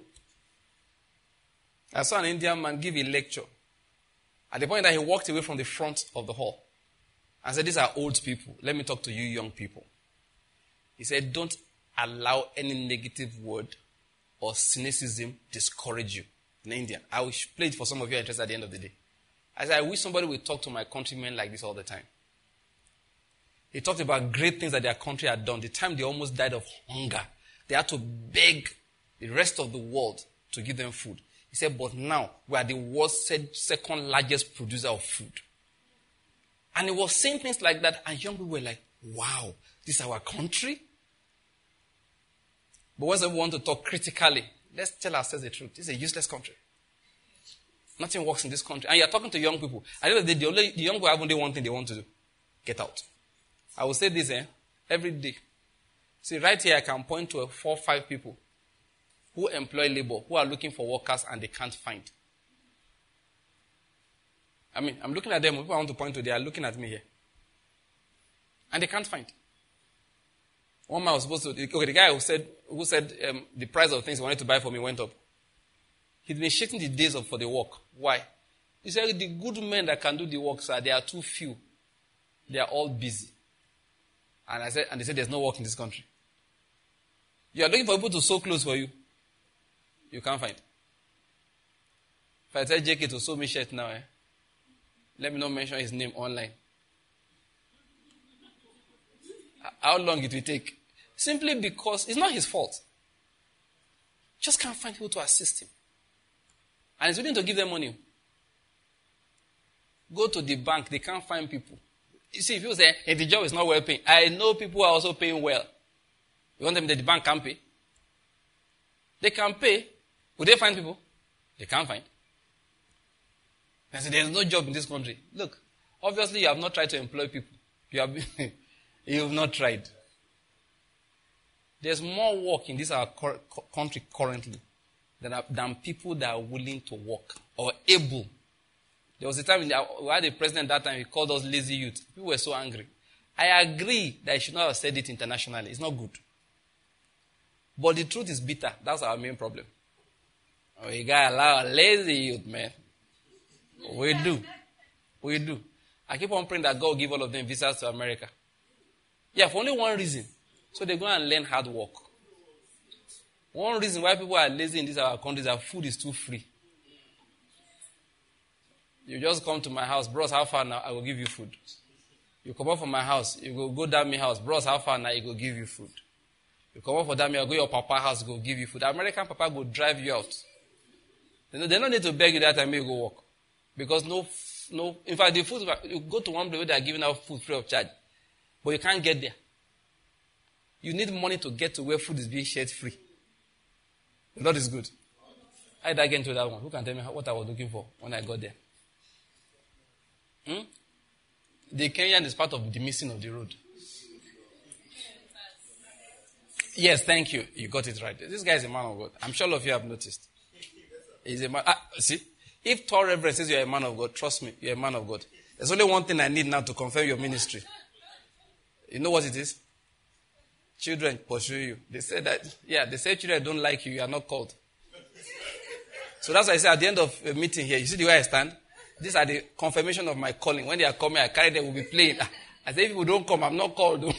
I saw an Indian man give a lecture. At the point that he walked away from the front of the hall and said, these are old people. Let me talk to you young people. He said, don't allow any negative word or cynicism discourage you. In Indian. I will play it for some of you who are interested at the end of the day. I said, I wish somebody would talk to my countrymen like this all the time. He talked about great things that their country had done. The time they almost died of hunger. They had to beg the rest of the world to give them food. He said, but now we are the world's second largest producer of food. And he was saying things like that, and young people were like, wow, this is our country? But once we want to talk critically, let's tell ourselves the truth. This is a useless country. Nothing works in this country. And you're talking to young people. At the end of the day, the, only, the young people have only one thing they want to do. Get out. I will say this eh, every day. See, right here I can point to a four or five people who employ labor, who are looking for workers and they can't find. I mean, I'm looking at them. People I want to point to, they are looking at me here. And they can't find. One man was supposed to, okay, the guy who said, who said um, the price of things he wanted to buy for me went up. He'd been shaking the days of for the work. Why? He said, the good men that can do the work, sir, they are too few. They are all busy. And I said, and they said, there's no work in this country. You are looking for people to sew clothes for you. You can't find. If I tell J K to sew me shirt now, eh, let me not mention his name online. How long it will take? Simply because it's not his fault. Just can't find people to assist him. And he's willing to give them money. Go to the bank, they can't find people. You see, if you say, hey, the job is not well paying, I know people are also paying well. You want them that the bank can't pay? They can pay. Would they find people? They can't find. I say, there's no job in this country. Look, obviously you have not tried to employ people. You have, you have not tried. There's more work in this our country currently than, than people that are willing to work or able. There was a time, in the, we had a president that time, he called us lazy youth. People were so angry. I agree that he should not have said it internationally. It's not good. But the truth is bitter. That's our main problem. We got a lot of lazy youth, man. We do. We do. I keep on praying that God will give all of them visas to America. Yeah, for only one reason. So they go and learn hard work. One reason why people are lazy in these our countries is that food is too free. You just come to my house, bros, how far now? I will give you food. You come up from my house, you go go down my house, bros, how far now? I will give you food. You come up for that, I go your papa house, go give you food. The American papa go drive you out. They don't, they don't need to beg you that time you go work. Because no, no, in fact, the food, you go to one place where they are giving out food free of charge. But you can't get there. You need money to get to where food is being shared free. The Lord is good. How did I get into that one? Who can tell me what I was looking for when I got there? Hmm? The Kenyan is part of the missing of the road. Yes, thank you. You got it right. This guy is a man of God. I'm sure all of you have noticed. He's a man. Ah, see, if Tall Reverend says you're a man of God, trust me, you're a man of God. There's only one thing I need now to confirm your ministry. You know what it is? Children pursue you. They say that, yeah, they say children don't like you, you are not called. So that's why I say at the end of a meeting here, you see the way I stand? These are the confirmation of my calling. When they are coming, I carry them, we'll be playing. I say, if people don't come, I'm not called.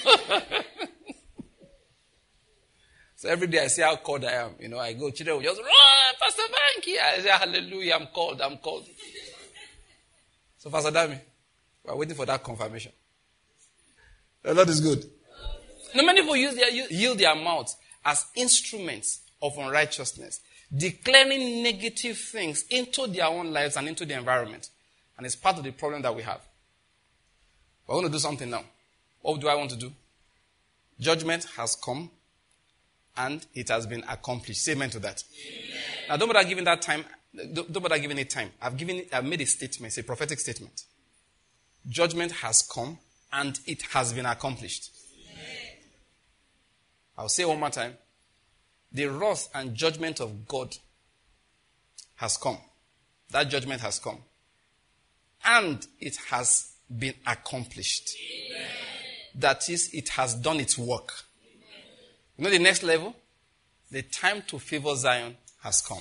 So every day I see how called I am. You know, I go, children will just run, Pastor Banky. I say, hallelujah, I'm called, I'm called. So Pastor Dami, we're waiting for that confirmation. The Lord is good. Now, many people use their, yield their mouths as instruments of unrighteousness, declaring negative things into their own lives and into the environment. And it's part of the problem that we have. We're going to do something now. What do I want to do? Judgment has come and it has been accomplished. Say amen to that. Amen. Now don't bother giving that time. Don't bother giving it time. I've given it, I've made a statement. It's a prophetic statement. Judgment has come and it has been accomplished. Amen. I'll say one more time. The wrath and judgment of God has come. That judgment has come. And it has been accomplished. Amen. That is, it has done its work. Amen. You know the next level? The time to favor Zion has come.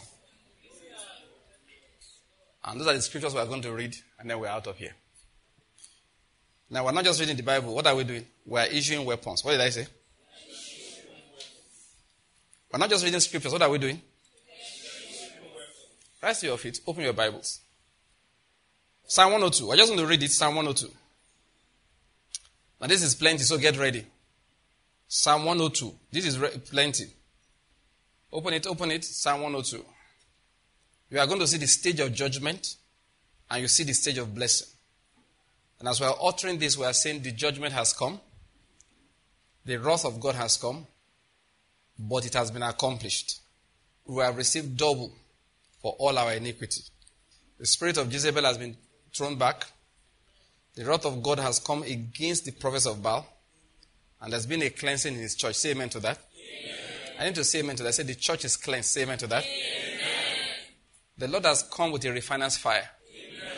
And those are the scriptures we are going to read, and then we're out of here. Now, we're not just reading the Bible. What are we doing? We're issuing weapons. What did I say? We're not just reading scriptures. What are we doing? Rise to your feet. Open your Bibles. Psalm one oh two. I just want to read it. Psalm one oh two. Now this is plenty, so get ready. Psalm one oh two. This is re- plenty. Open it, open it. Psalm one oh two. You are going to see the stage of judgment and you see the stage of blessing. And as we are uttering this, we are saying the judgment has come. The wrath of God has come. But it has been accomplished. We have received double for all our iniquity. The spirit of Jezebel has been thrown back. The wrath of God has come against the prophets of Baal. And there's been a cleansing in his church. Say amen to that. Amen. I need to say amen to that. I said the church is cleansed. Say amen to that. Amen. The Lord has come with a refiner's fire. Amen.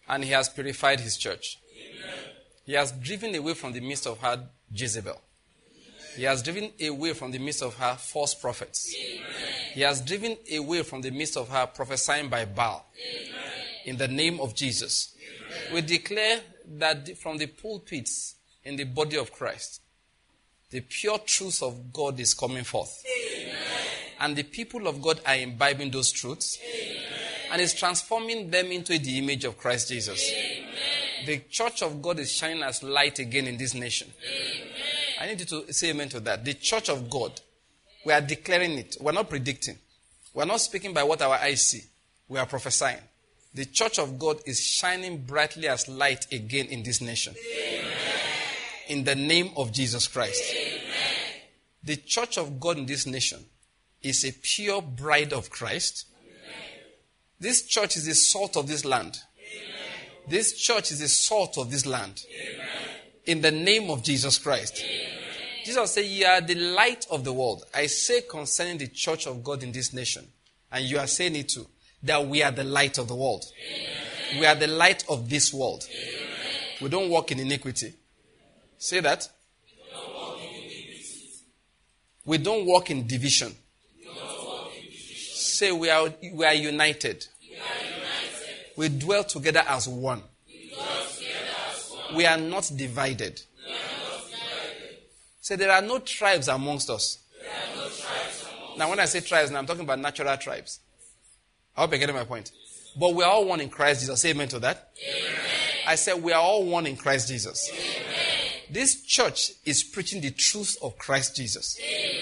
And he has purified his church. Amen. He has driven away from the midst of her Jezebel. He has driven away from the midst of her false prophets. Amen. He has driven away from the midst of her prophesying by Baal. Amen. In the name of Jesus. Amen. We declare that from the pulpits in the body of Christ, the pure truth of God is coming forth. Amen. And the people of God are imbibing those truths. Amen. And is transforming them into the image of Christ Jesus. Amen. The church of God is shining as light again in this nation. Amen. I need you to say amen to that. The church of God, we are declaring it. We are not predicting. We are not speaking by what our eyes see. We are prophesying. The church of God is shining brightly as light again in this nation. Amen. In the name of Jesus Christ. Amen. The church of God in this nation is a pure bride of Christ. Amen. This church is the salt of this land. Amen. This church is the salt of this land. Amen. In the name of Jesus Christ. Amen. Jesus said, "You are the light of the world." I say concerning the church of God in this nation, and you are saying it too, that we are the light of the world. Amen. We are the light of this world. Amen. We don't walk in iniquity. Say that. We don't walk in iniquity. We don't walk in division. We don't walk in division. Say we are, we are united. We are united. We dwell together as one. We dwell together as one. We are not divided. We are not divided. Say there are no tribes amongst us. There are no tribes amongst now when I say tribes, now I'm talking about natural tribes. I hope you're getting my point. But we are all one in Christ Jesus. Say amen to that. Amen. I said we are all one in Christ Jesus. Amen. This church is preaching the truth of Christ Jesus. Amen.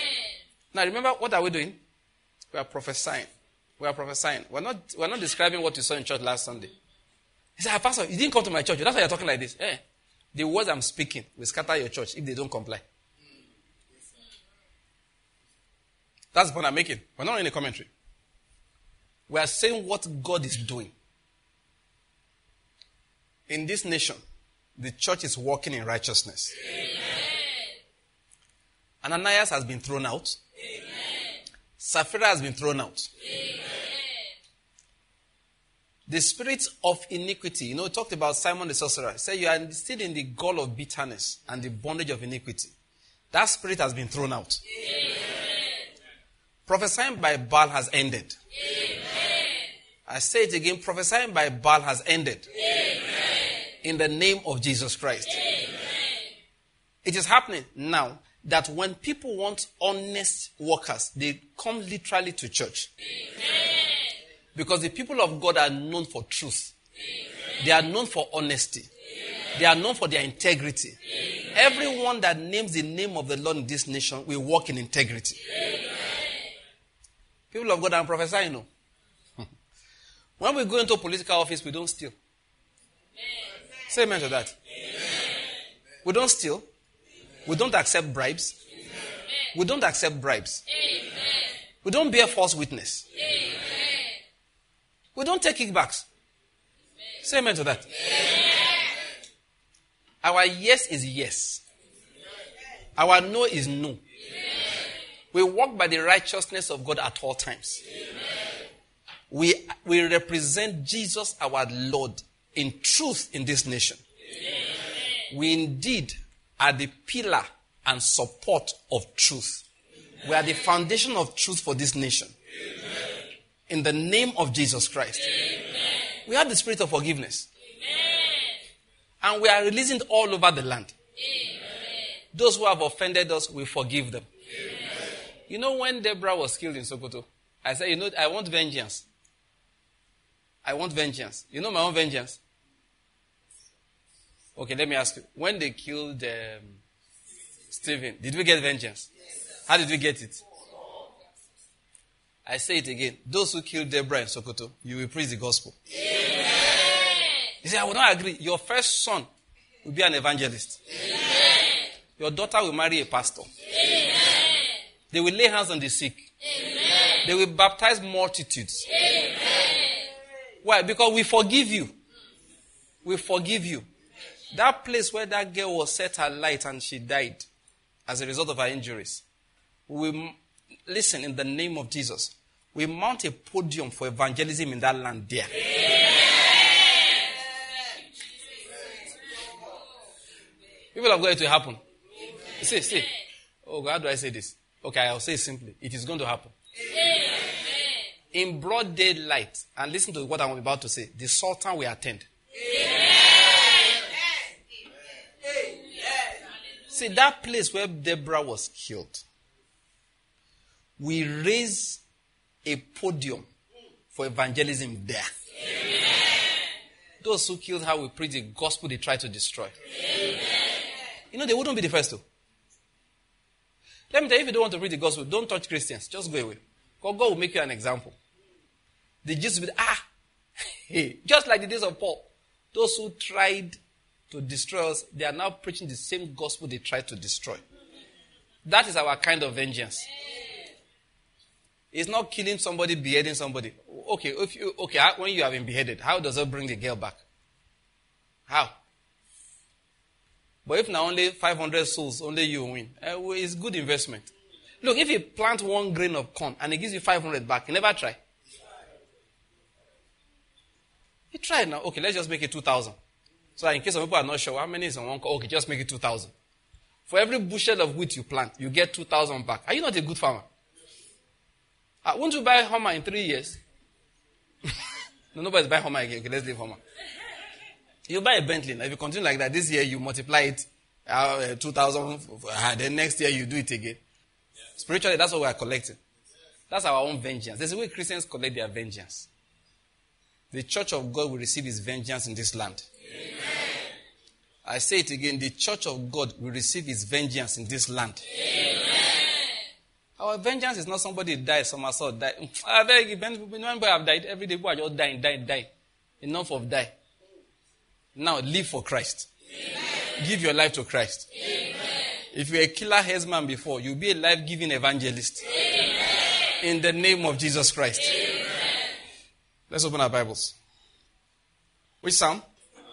Now remember, what are we doing? We are prophesying. We are prophesying. We're not, we're not describing what you saw in church last Sunday. He said, "Pastor, you didn't come to my church. That's why you're talking like this." Eh, the words I'm speaking will scatter your church if they don't comply. That's the point I'm making. We're not in a commentary. We are saying what God is doing. In this nation, the church is walking in righteousness. Amen. Ananias has been thrown out. Amen. Sapphira has been thrown out. Amen. The spirit of iniquity, you know, we talked about Simon the sorcerer. He said you are still in the gall of bitterness and the bondage of iniquity. That spirit has been thrown out. Amen. Prophesying by Baal has ended. Amen. I say it again, prophesying by Baal has ended. Amen. In the name of Jesus Christ. Amen. It is happening now that when people want honest workers, they come literally to church. Amen. Because the people of God are known for truth. Amen. They are known for honesty. Amen. They are known for their integrity. Amen. Everyone that names the name of the Lord in this nation will walk in integrity. Amen. People of God are prophesying, no. When we go into a political office, we don't steal. Amen. Say amen to that. Amen. We don't steal. Amen. We don't accept bribes. Amen. We don't accept bribes. Amen. We don't bear false witness. Amen. We don't take kickbacks. Amen. Say amen to that. Amen. Our yes is yes. Our no is no. Amen. We walk by the righteousness of God at all times. Amen. We, we represent Jesus, our Lord, in truth in this nation. Amen. We indeed are the pillar and support of truth. Amen. We are the foundation of truth for this nation. Amen. In the name of Jesus Christ. Amen. We have the spirit of forgiveness. Amen. And we are releasing it all over the land. Amen. Those who have offended us, we forgive them. Amen. You know, when Deborah was killed in Sokoto, I said, you know, I want vengeance. I want vengeance. You know my own vengeance? Okay, let me ask you. When they killed um, Stephen, did we get vengeance? Yes. How did we get it? I say it again. Those who killed Deborah in Sokoto, you will preach the gospel. Amen. You say, I will not agree. Your first son will be an evangelist. Amen. Your daughter will marry a pastor. Amen. They will lay hands on the sick. Amen. They will baptize multitudes. Amen. Why? Because we forgive you. We forgive you. That place where that girl was set alight and she died as a result of her injuries. We listen in the name of Jesus. We mount a podium for evangelism in that land there. Amen. People of God, it will happen. Amen. See, see. Oh, how do I say this? Okay, I'll say it simply. It is going to happen. Amen. In broad daylight, and listen to what I'm about to say, the Sultan will attend. Amen. See, that place where Deborah was killed, we raise a podium for evangelism there. Amen. Those who killed her will preach the gospel they tried to destroy. Amen. You know, they wouldn't be the first to. Let me tell you, if you don't want to preach the gospel, don't touch Christians. Just go away. God will make you an example. The Jews will be, ah, just like the days of Paul. Those who tried to destroy us, they are now preaching the same gospel they tried to destroy. That is our kind of vengeance. It's not killing somebody, beheading somebody. Okay, if you, okay, when you have been beheaded, how does that bring the girl back? How? But if now only five hundred souls, only you win, uh, it's good investment. Look, if you plant one grain of corn and it gives you five hundred back, you never try. You try now. Okay, let's just make it two thousand. So that in case some people are not sure, how many is on one corn? Okay, just make it two thousand. For every bushel of wheat you plant, you get two thousand back. Are you not a good farmer? Uh, won't you buy a Hummer in three years? No, nobody's buying Hummer again. Okay, let's leave Hummer. You buy a Bentley. Now, if you continue like that, this year you multiply it, uh, two thousand, uh, then next year you do it again. Spiritually, that's what we are collecting. That's our own vengeance. There's a way Christians collect their vengeance. The church of God will receive his vengeance in this land. Amen. I say it again. The church of God will receive his vengeance in this land. Amen. Our vengeance is not somebody died, somersault died. I beg, remember I've died. Every day people are just dying, dying, dying. Enough of die. Now live for Christ. Amen. Give your life to Christ. Amen. If you're a killer headsman before, you'll be a life-giving evangelist. Amen. In the name of Jesus Christ. Amen. Let's open our Bibles. Which Psalm?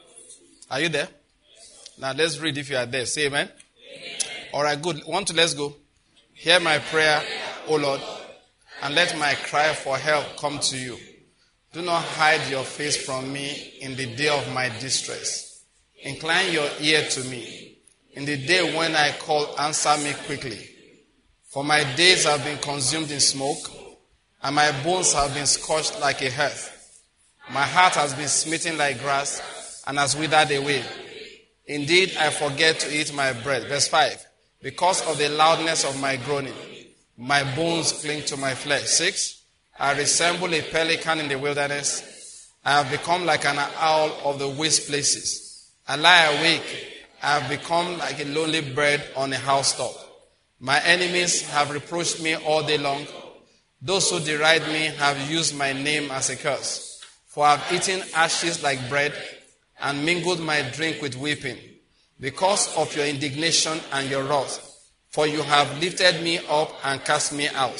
Are you there? Now let's read if you are there. Say amen. Amen. All right, good. One, two, let's go. Hear my prayer, O Lord, and let my cry for help come to you. Do not hide your face from me in the day of my distress. Incline your ear to me. In the day when I call, answer me quickly. For my days have been consumed in smoke, and my bones have been scorched like a hearth. My heart has been smitten like grass, and has withered away. Indeed, I forget to eat my bread. Verse five. Because of the loudness of my groaning, my bones cling to my flesh. Six. I resemble a pelican in the wilderness. I have become like an owl of the waste places. I lie awake. I have become like a lonely bird on a housetop. My enemies have reproached me all day long. Those who deride me have used my name as a curse. For I have eaten ashes like bread and mingled my drink with weeping, because of your indignation and your wrath. For you have lifted me up and cast me out.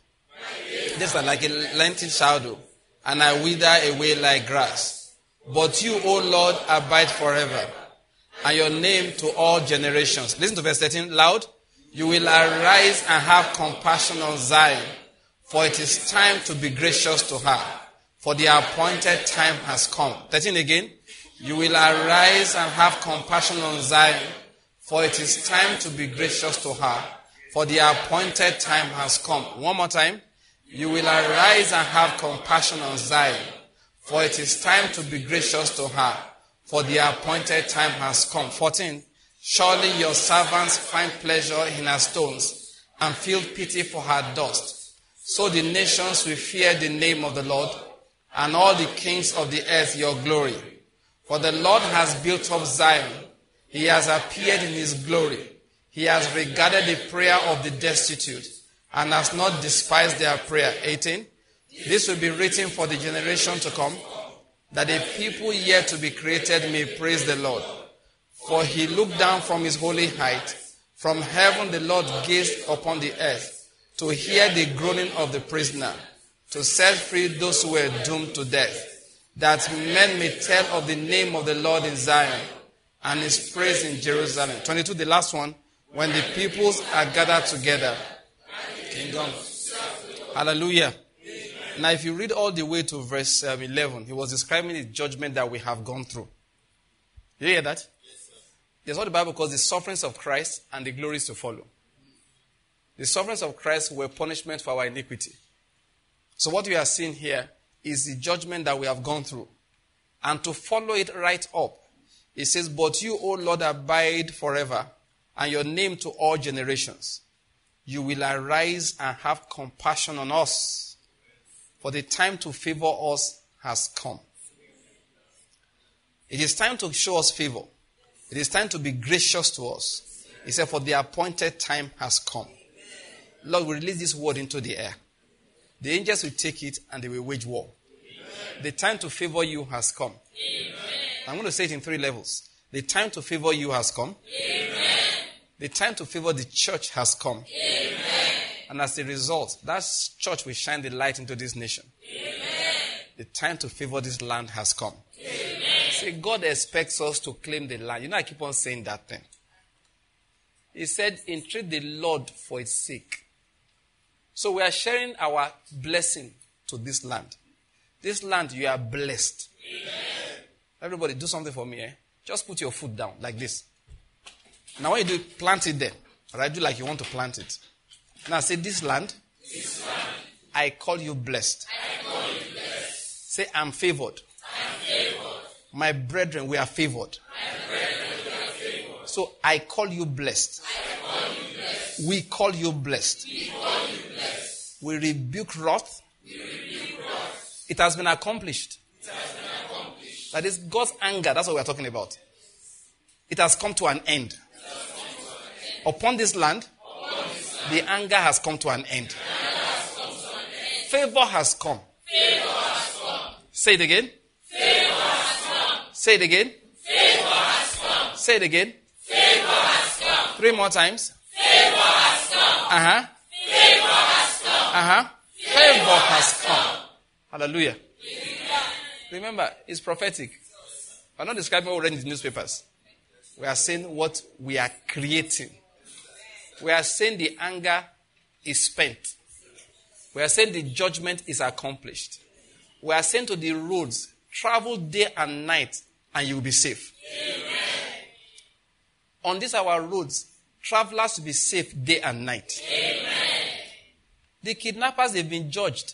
These are like a lengthened shadow, and I wither away like grass. But you, O Lord, abide forever, and your name to all generations. Listen to verse thirteen loud. You will arise and have compassion on Zion, for it is time to be gracious to her, for the appointed time has come. thirteen again. You will arise and have compassion on Zion, for it is time to be gracious to her, for the appointed time has come. One more time. You will arise and have compassion on Zion, for it is time to be gracious to her, for the appointed time has come. fourteen. Surely your servants find pleasure in her stones, and feel pity for her dust. So the nations will fear the name of the Lord, and all the kings of the earth your glory. For the Lord has built up Zion. He has appeared in his glory. He has regarded the prayer of the destitute, and has not despised their prayer. eighteen. This will be written for the generation to come, that the people yet to be created may praise the Lord. For he looked down from his holy height. From heaven the Lord gazed upon the earth, to hear the groaning of the prisoner, to set free those who were doomed to death, that men may tell of the name of the Lord in Zion, and his praise in Jerusalem. twenty-two, the last one. When the peoples are gathered together. Kingdom. Hallelujah. Now if you read all the way to verse um, eleven, he was describing the judgment that we have gone through. You hear that? There's what the Bible calls the sufferings of Christ and the glories to follow. The sufferings of Christ were punishment for our iniquity. So what we are seeing here is the judgment that we have gone through. And to follow it right up, it says, but you, O Lord, abide forever, and your name to all generations. You will arise and have compassion on us, for the time to favor us has come. It is time to show us favor. It is time to be gracious to us. He said, for the appointed time has come. Lord, we release this word into the air. The angels will take it and they will wage war. Amen. The time to favor you has come. Amen. I'm going to say it in three levels. The time to favor you has come. Amen. The time to favor the church has come. Amen. And as a result, that church will shine the light into this nation. Amen. The time to favor this land has come. Amen. See, God expects us to claim the land. You know, I keep on saying that thing. He said, entreat the Lord for its sake. So we are sharing our blessing to this land. This land, you are blessed. Amen. Everybody, do something for me. Eh? Just put your foot down like this. Now when you do, plant it there. All right, do like you want to plant it. Now say, this land, this land I call you blessed. I call you blessed. Say, I'm favored. I'm favored. My brethren, we are favored. My brethren, we are favored. So I call you blessed. I call you blessed. We call you blessed. We call you blessed. We rebuke wrath. We rebuke wrath. It has been accomplished. It has been accomplished. That is God's anger. That's what we are talking about. It has come to an end. To an end. Upon this land, Upon this land the anger has come to an end. Has come to an end. Favor has come. Favor has come. Say it again. Favor has come. Say it again. Favor has come. Say it again. Favor has come. Three more times. Favor has come. Uh-huh. Favor has come. Uh-huh. Favor has come. Hallelujah. Yeah. Remember, it's prophetic. We're not describing what we read in the newspapers. We are saying what we are creating. We are saying the anger is spent. We are saying the judgment is accomplished. We are saying to the roads, travel day and night and you will be safe. Amen. On these our roads, travelers will be safe day and night. Amen. The kidnappers, they've been judged.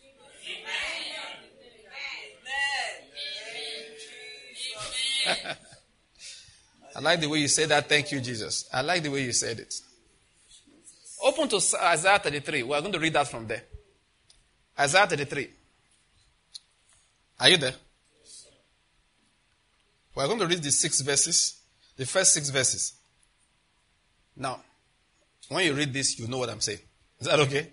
I like the way you say that. Thank you, Jesus. I like the way you said it. Open to Isaiah thirty-three. We are going to read that from there. Isaiah thirty-three. Are you there? We are going to read the six verses. The first six verses. Now, when you read this, you know what I'm saying. Is that okay?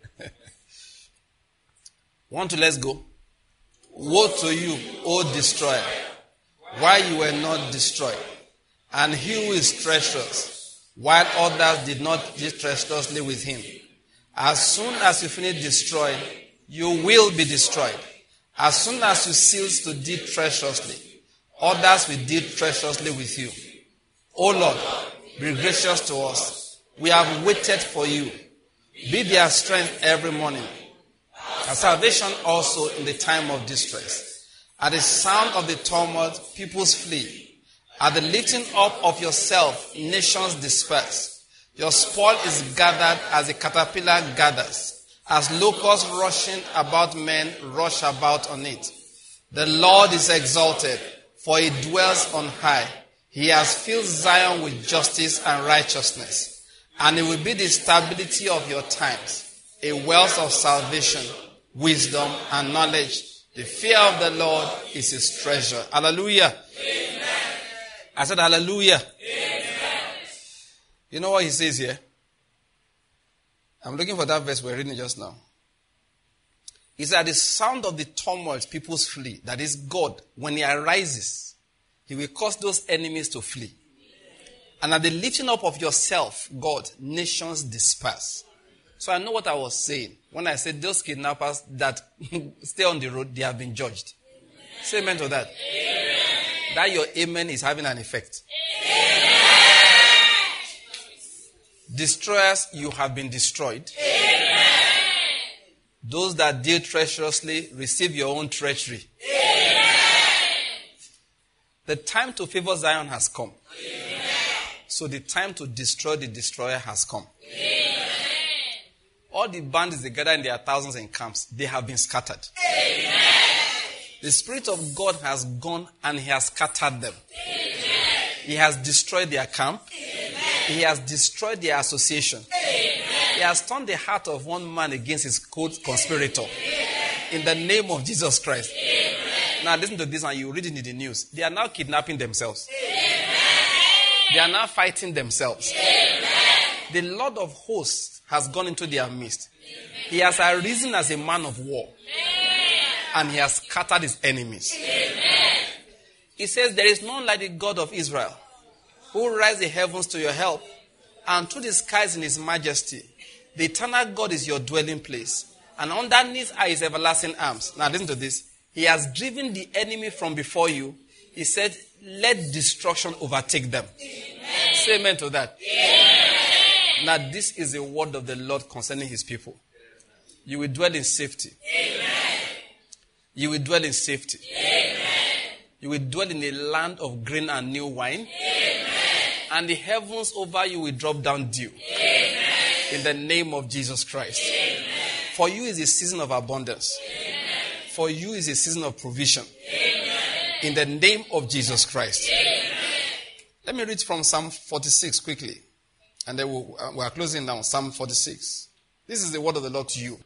Want to let's go? Woe to you, O destroyer, why you were not destroyed, and he who is treacherous, while others did not deal treacherously with him. As soon as you finish destroying, you will be destroyed. As soon as you cease to deal treacherously, others will deal treacherously with you. O Lord, be gracious to us. We have waited for you. Be their strength every morning. Our salvation also in the time of distress. At the sound of the tumult, peoples flee. At the lifting up of yourself, nations disperse. Your spoil is gathered as a caterpillar gathers, as locusts rushing about men rush about on it. The Lord is exalted, for he dwells on high. He has filled Zion with justice and righteousness. And it will be the stability of your times, a wealth of salvation, wisdom, and knowledge. The fear of the Lord is his treasure. Hallelujah. Amen. I said hallelujah. Amen. You know what he says here? I'm looking for that verse we're reading just now. He said, at the sound of the tumult, peoples flee. That is God. When he arises, he will cause those enemies to flee. And at the lifting up of yourself, God, nations disperse. So I know what I was saying when I said those kidnappers that stay on the road, they have been judged. Amen. Say amen to that. Amen. That your amen is having an effect. Amen. Destroyers, you have been destroyed. Amen. Those that deal treacherously, receive your own treachery. Amen. The time to favor Zion has come. Amen. So the time to destroy the destroyer has come. Amen. All the bandits they gather in their thousands in camps, they have been scattered. Amen. The Spirit of God has gone and he has scattered them. Amen. He has destroyed their camp. Amen. He has destroyed their association. Amen. He has turned the heart of one man against his co-conspirator. In the name of Jesus Christ. Amen. Now listen to this and you read it in the news. They are now kidnapping themselves. Amen. They are now fighting themselves. Amen. The Lord of hosts has gone into their midst. He has arisen as a man of war. And he has scattered his enemies. Amen. He says, there is none like the God of Israel, who raised the heavens to your help, and through the skies in his majesty. The eternal God is your dwelling place, and underneath are his everlasting arms. Now listen to this. He has driven the enemy from before you. He said, let destruction overtake them. Amen. Say amen to that. Amen. Now this is the word of the Lord concerning his people. You will dwell in safety. Amen. You will dwell in safety. Amen. You will dwell in a land of grain and new wine. Amen. And the heavens over you will drop down dew. Amen. In the name of Jesus Christ. Amen. For you is a season of abundance. Amen. For you is a season of provision. Amen. In the name of Jesus Christ. Amen. Let me read from Psalm forty-six quickly. And then we'll, uh, we are closing now. Psalm forty-six. This is the word of the Lord to you.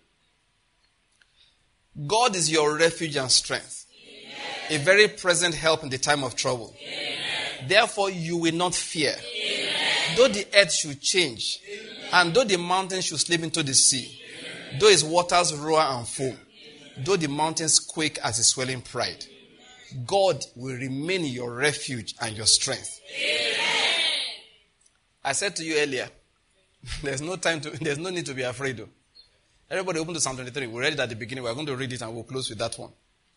God is your refuge and strength. Amen. A very present help in the time of trouble. Amen. Therefore you will not fear. Amen. Though the earth should change, amen, and though the mountains should slip into the sea, amen, though its waters roar and foam, amen, though the mountains quake at its swelling pride, God will remain your refuge and your strength. Amen. I said to you earlier, there's no time to, there's no need to be afraid. Though. Everybody open to Psalm twenty-three. We read it at the beginning. We're going to read it and we'll close with that one.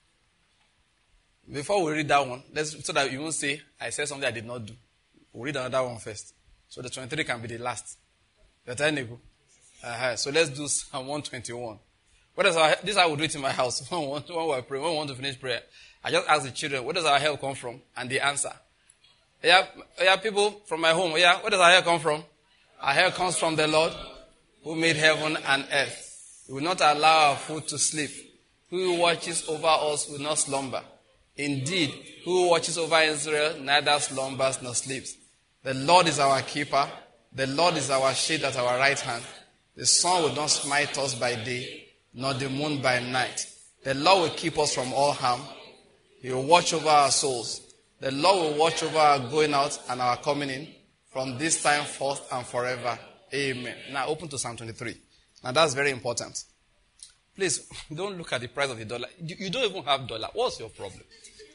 Before we read that one, let's, so that you won't say, I said something I did not do. We'll read another one first. So the twenty-three can be the last. Uh-huh. So let's do Psalm one twenty-one. What is our, this is how we do it in my house. When we, want, when, we pray, when we want to finish prayer, I just ask the children, where does our help come from? And they answer. Yeah, yeah, people from my home, yeah, where does our help come from? Our help comes from the Lord who made heaven and earth. He will not allow our foot to sleep. Who watches over us will not slumber. Indeed, who watches over Israel neither slumbers nor sleeps. The Lord is our keeper. The Lord is our shade at our right hand. The sun will not smite us by day, nor the moon by night. The Lord will keep us from all harm. He will watch over our souls. The Lord will watch over our going out and our coming in from this time forth and forever. Amen. Now open to Psalm twenty-three. Now that's very important. Please, don't look at the price of the dollar. You don't even have dollar. What's your problem?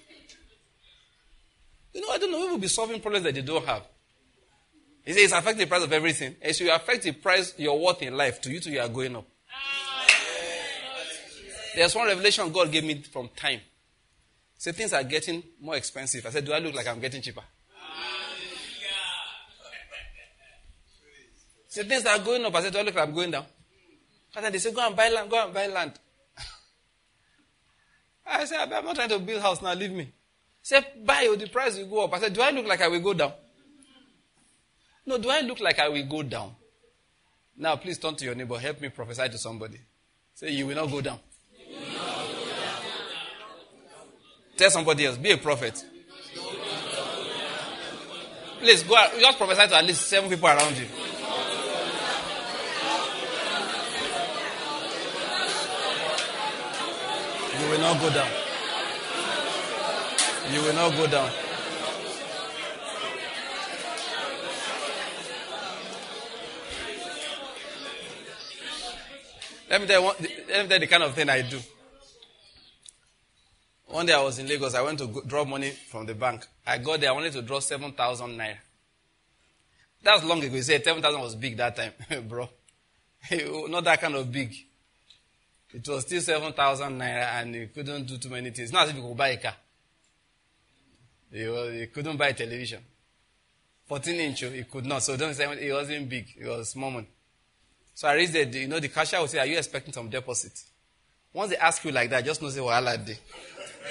You know, I don't know. People will be solving problems that they don't have. He says it's affecting the price of everything. And so you affect the price, your worth in life. To you too, you are going up. There's one revelation God gave me from time. He said things are getting more expensive. I said, do I look like I'm getting cheaper? He said things are going up. I said, do I look like I'm going down? And then they said, go and buy land, go and buy land. I said, I'm not trying to build a house now, leave me. He said, buy, the price will go up. I said, do I look like I will go down? No, do I look like I will go down? Now, please turn to your neighbor, help me prophesy to somebody. Say, you will not go down. You will not go down. Tell somebody else, be a prophet. Please, go out, just prophesy to at least seven people around you. You will not go down. You will not go down. Let me tell you, one, let me tell you the kind of thing I do. One day I was in Lagos. I went to go, draw money from the bank. I got there. I wanted to draw seven thousand naira. That's long ago. You said seven thousand was big that time, bro. Not that kind of big. It was still seven thousand naira and you couldn't do too many things. Not as if you could buy a car. You, you couldn't buy a television. fourteen inch, you could not. So don't say it wasn't big. It was small money. So I raised it. You know, the cashier would say, are you expecting some deposit? Once they ask you like that, just know say, well, like day.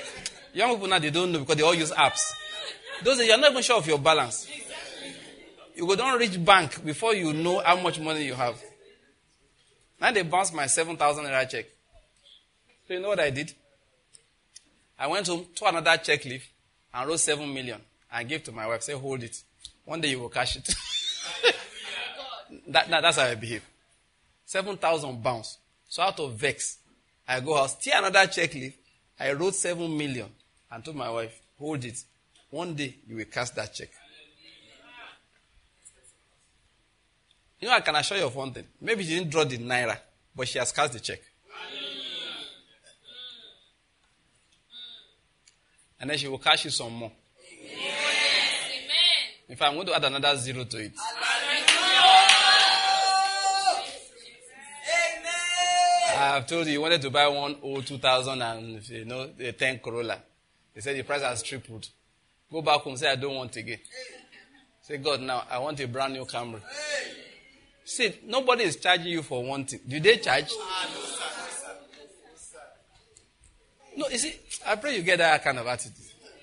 Young people now, they don't know because they all use apps. Those days, you're not even sure of your balance. You go don't reach bank before you know how much money you have. Now they bounced my seven thousand naira check. So you know what I did? I went home, took another check leaf, and wrote seven million. And gave to my wife. Say, hold it. One day you will cash it. that, that, that's how I behave. seven thousand bounce. So out of vex, I go out, steal another check leaf. I wrote seven million and told my wife, hold it. One day you will cash that check. You know, I can assure you of one thing. Maybe she didn't draw the naira, but she has cashed the check. And then she will cash you some more. If I'm going to add another zero to it. I've told you, you wanted to buy one old two thousand and, you know, a ten Corolla. They said the price has tripled. Go back home, say, I don't want it again. Say, God, now, I want a brand new Camry. See, nobody is charging you for one thing. Do they charge? No, you see, I pray you get that kind of attitude.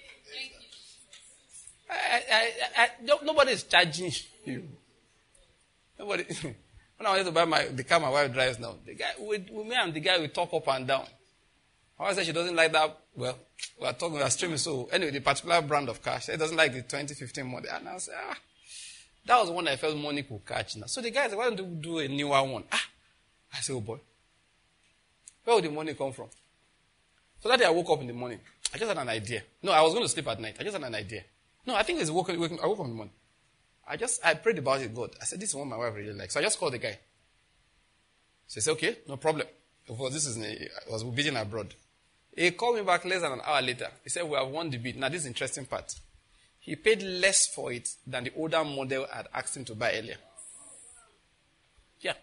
I, I, I, I, nobody is charging you. Nobody. When I wanted to buy my, the car my wife drives now, the guy, with, with me and the guy, we talk up and down. My wife said she doesn't like that. Well, we are talking, we are streaming. So, anyway, the particular brand of car, she doesn't like the twenty fifteen model. And I said, ah, that was one I felt money could catch now. So the guy said, why don't you do a newer one? Ah, I said, oh boy, where would the money come from? So that day I woke up in the morning. I just had an idea. No, I was going to sleep at night. I just had an idea. No, I think it's woken, woken, I woke up in the morning. I just, I prayed about it, God. I said, this is what my wife really likes. So I just called the guy. So he said, okay, no problem. Because this is, I was bidding abroad. He called me back less than an hour later. He said, we have won the bid. Now this is the interesting part. He paid less for it than the older model I had asked him to buy earlier. Yeah.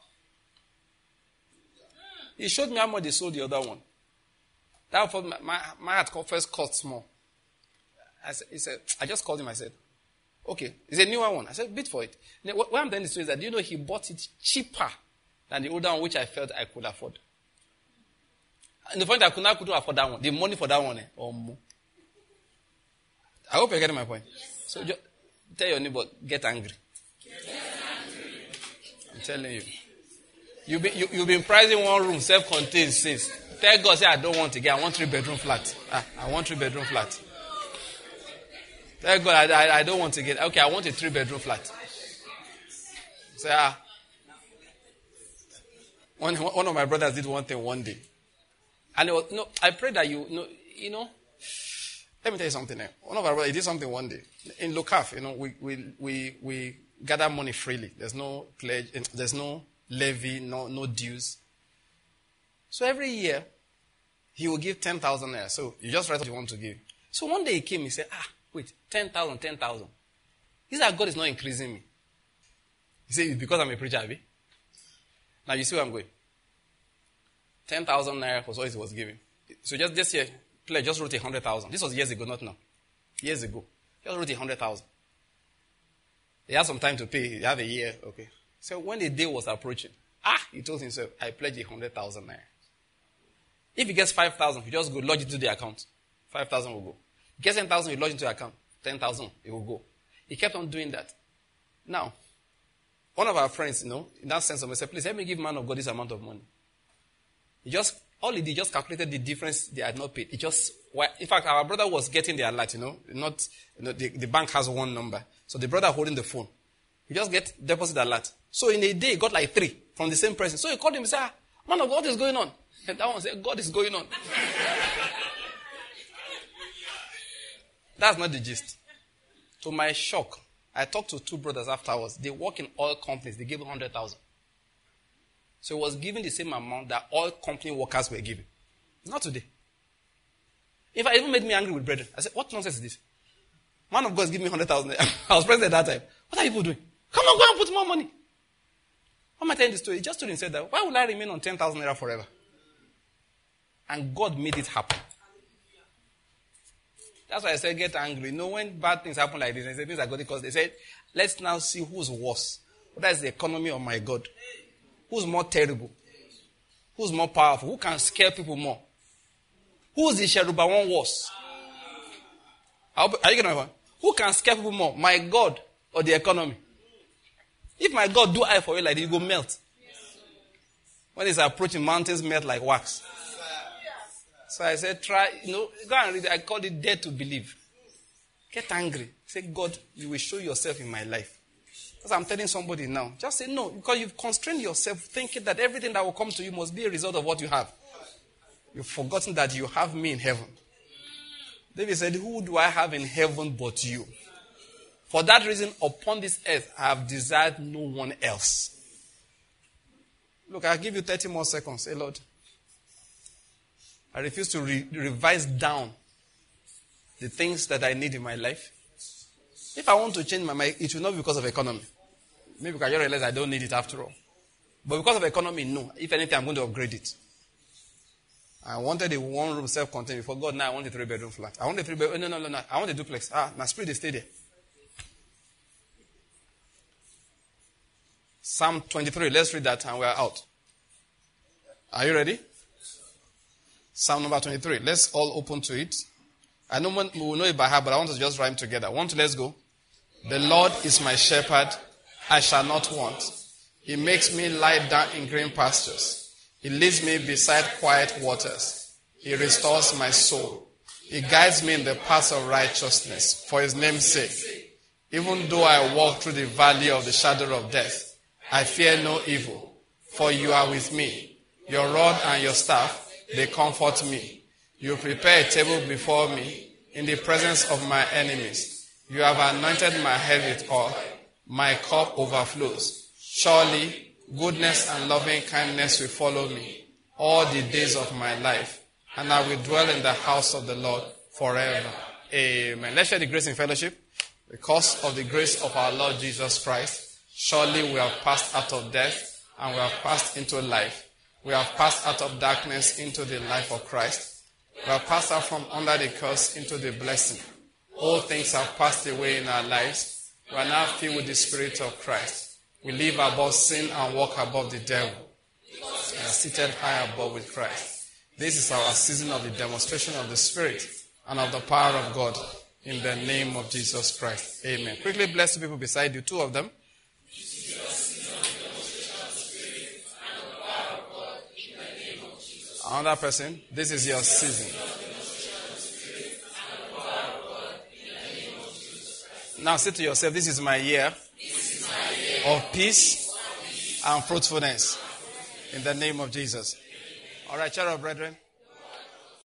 He showed me how much they sold the other one. That was my, my, my heart first cost small. I said, he said, I just called him. I said, okay, it's a newer one. I said, bid for it. What I'm telling you is that, do you know, he bought it cheaper than the older one, which I felt I could afford. And the point I could not could afford that one, the money for that one, eh, or more. I hope you're getting my point. Yes, so just tell your neighbor, get angry. Get angry. I'm telling you. You've been, you, you've been pricing one room, self-contained since. Tell God, say, I don't want it again. I want three-bedroom flat. Ah, I want three-bedroom flat. Tell God, I, I, I don't want it again. Okay, I want a three-bedroom flat. Say, ah. One, one of my brothers did one thing one day. And it was, no, I pray that you, no, you know, let me tell you something. Eh? One of our brothers, he did something one day. In Lokaf, you know, we, we, we, we gather money freely. There's no pledge, there's no levy, no, no dues. So every year, he will give ten thousand naira. So you just write what you want to give. So one day he came, he said, ah, wait, ten thousand, ten thousand. He said, God is not increasing me. He said, it's because I'm a preacher, Abi. Now you see where I'm going. ten thousand naira was what he was giving. So just this year, Claire just wrote one hundred thousand. This was years ago, not now. Years ago. Just wrote one hundred thousand. He had some time to pay. He had a year, okay. So when the day was approaching, ah, he told himself, I pledge one hundred thousand naira. If he gets five thousand, he just go lodge it to the account. five thousand will go. He gets ten thousand, he lodge into the account. ten thousand, it will go. He kept on doing that. Now, one of our friends, you know, in that sense of, said, please help me give man of God this amount of money. He just, all he did, just calculated the difference they had not paid. It just, in fact, our brother was getting the alert, you know, not, you know, the, the bank has one number. So the brother holding the phone. He just get deposit alert. So in a day, he got like three from the same person. So he called him and said, ah, man of God, what is going on? And that one said, God is going on. That's not the gist. To my shock, I talked to two brothers afterwards. They work in oil companies. They gave one hundred thousand. So he was given the same amount that all company workers were given. Not today. In fact, it even made me angry with brethren. I said, what nonsense is this? Man of God is giving me one hundred thousand. I was president at that time. What are people doing? Come on, go and put more money. Why am I telling this story? He just stood and said that, why would I remain on ten thousand naira forever? And God made it happen. That's why I said, get angry. You know, when bad things happen like this, and say things are good because they said, let's now see who's worse. Whether it's the economy or my God. Who's more terrible? Who's more powerful? Who can scare people more? Who's the Sheruba one worse? Are you getting my point? Who can scare people more? My God or the economy? If my God do eye for you like this, you go melt. When it's approaching, mountains melt like wax. So I said, try, you know, go and read it. I called it dare to believe. Get angry. Say, God, you will show yourself in my life. Because I'm telling somebody now. Just say no, because you've constrained yourself thinking that everything that will come to you must be a result of what you have. You've forgotten that you have me in heaven. David said, who do I have in heaven but you? For that reason, upon this earth, I have desired no one else. Look, I'll give you thirty more seconds. Say, Lord, I refuse to re- revise down the things that I need in my life. If I want to change my mind, it will not be because of economy. Maybe because I realize I don't need it after all. But because of economy, no. If anything, I'm going to upgrade it. I wanted a one-room self-contained before. God, now I want a three-bedroom flat. I want a three-bedroom. No, no, no, no. I want a duplex. Ah, my spirit is stay there. Psalm twenty-three. Let's read that and we are out. Are you ready? Psalm number twenty-three. Let's all open to it. I know we will know it by heart, but I want to just rhyme together. One, two, let's go. The Lord is my shepherd. I shall not want. He makes me lie down in green pastures. He leads me beside quiet waters. He restores my soul. He guides me in the paths of righteousness for his name's sake. Even though I walk through the valley of the shadow of death, I fear no evil, for you are with me. Your rod and your staff, they comfort me. You prepare a table before me in the presence of my enemies. You have anointed my head with oil. My cup overflows. Surely, goodness and loving kindness will follow me all the days of my life, and I will dwell in the house of the Lord forever. Amen. Let's share the grace in fellowship. Because of the grace of our Lord Jesus Christ, surely we have passed out of death and we have passed into life. We have passed out of darkness into the life of Christ. We have passed out from under the curse into the blessing. All things have passed away in our lives. We are now filled with the Spirit of Christ. We live above sin and walk above the devil. We are seated high above with Christ. This is our season of the demonstration of the Spirit and of the power of God in the name of Jesus Christ. Amen. Quickly bless the people beside you, two of them. Another person, this is your season. Now say to yourself, this is my year of peace and fruitfulness in the name of Jesus. All right, child of brethren.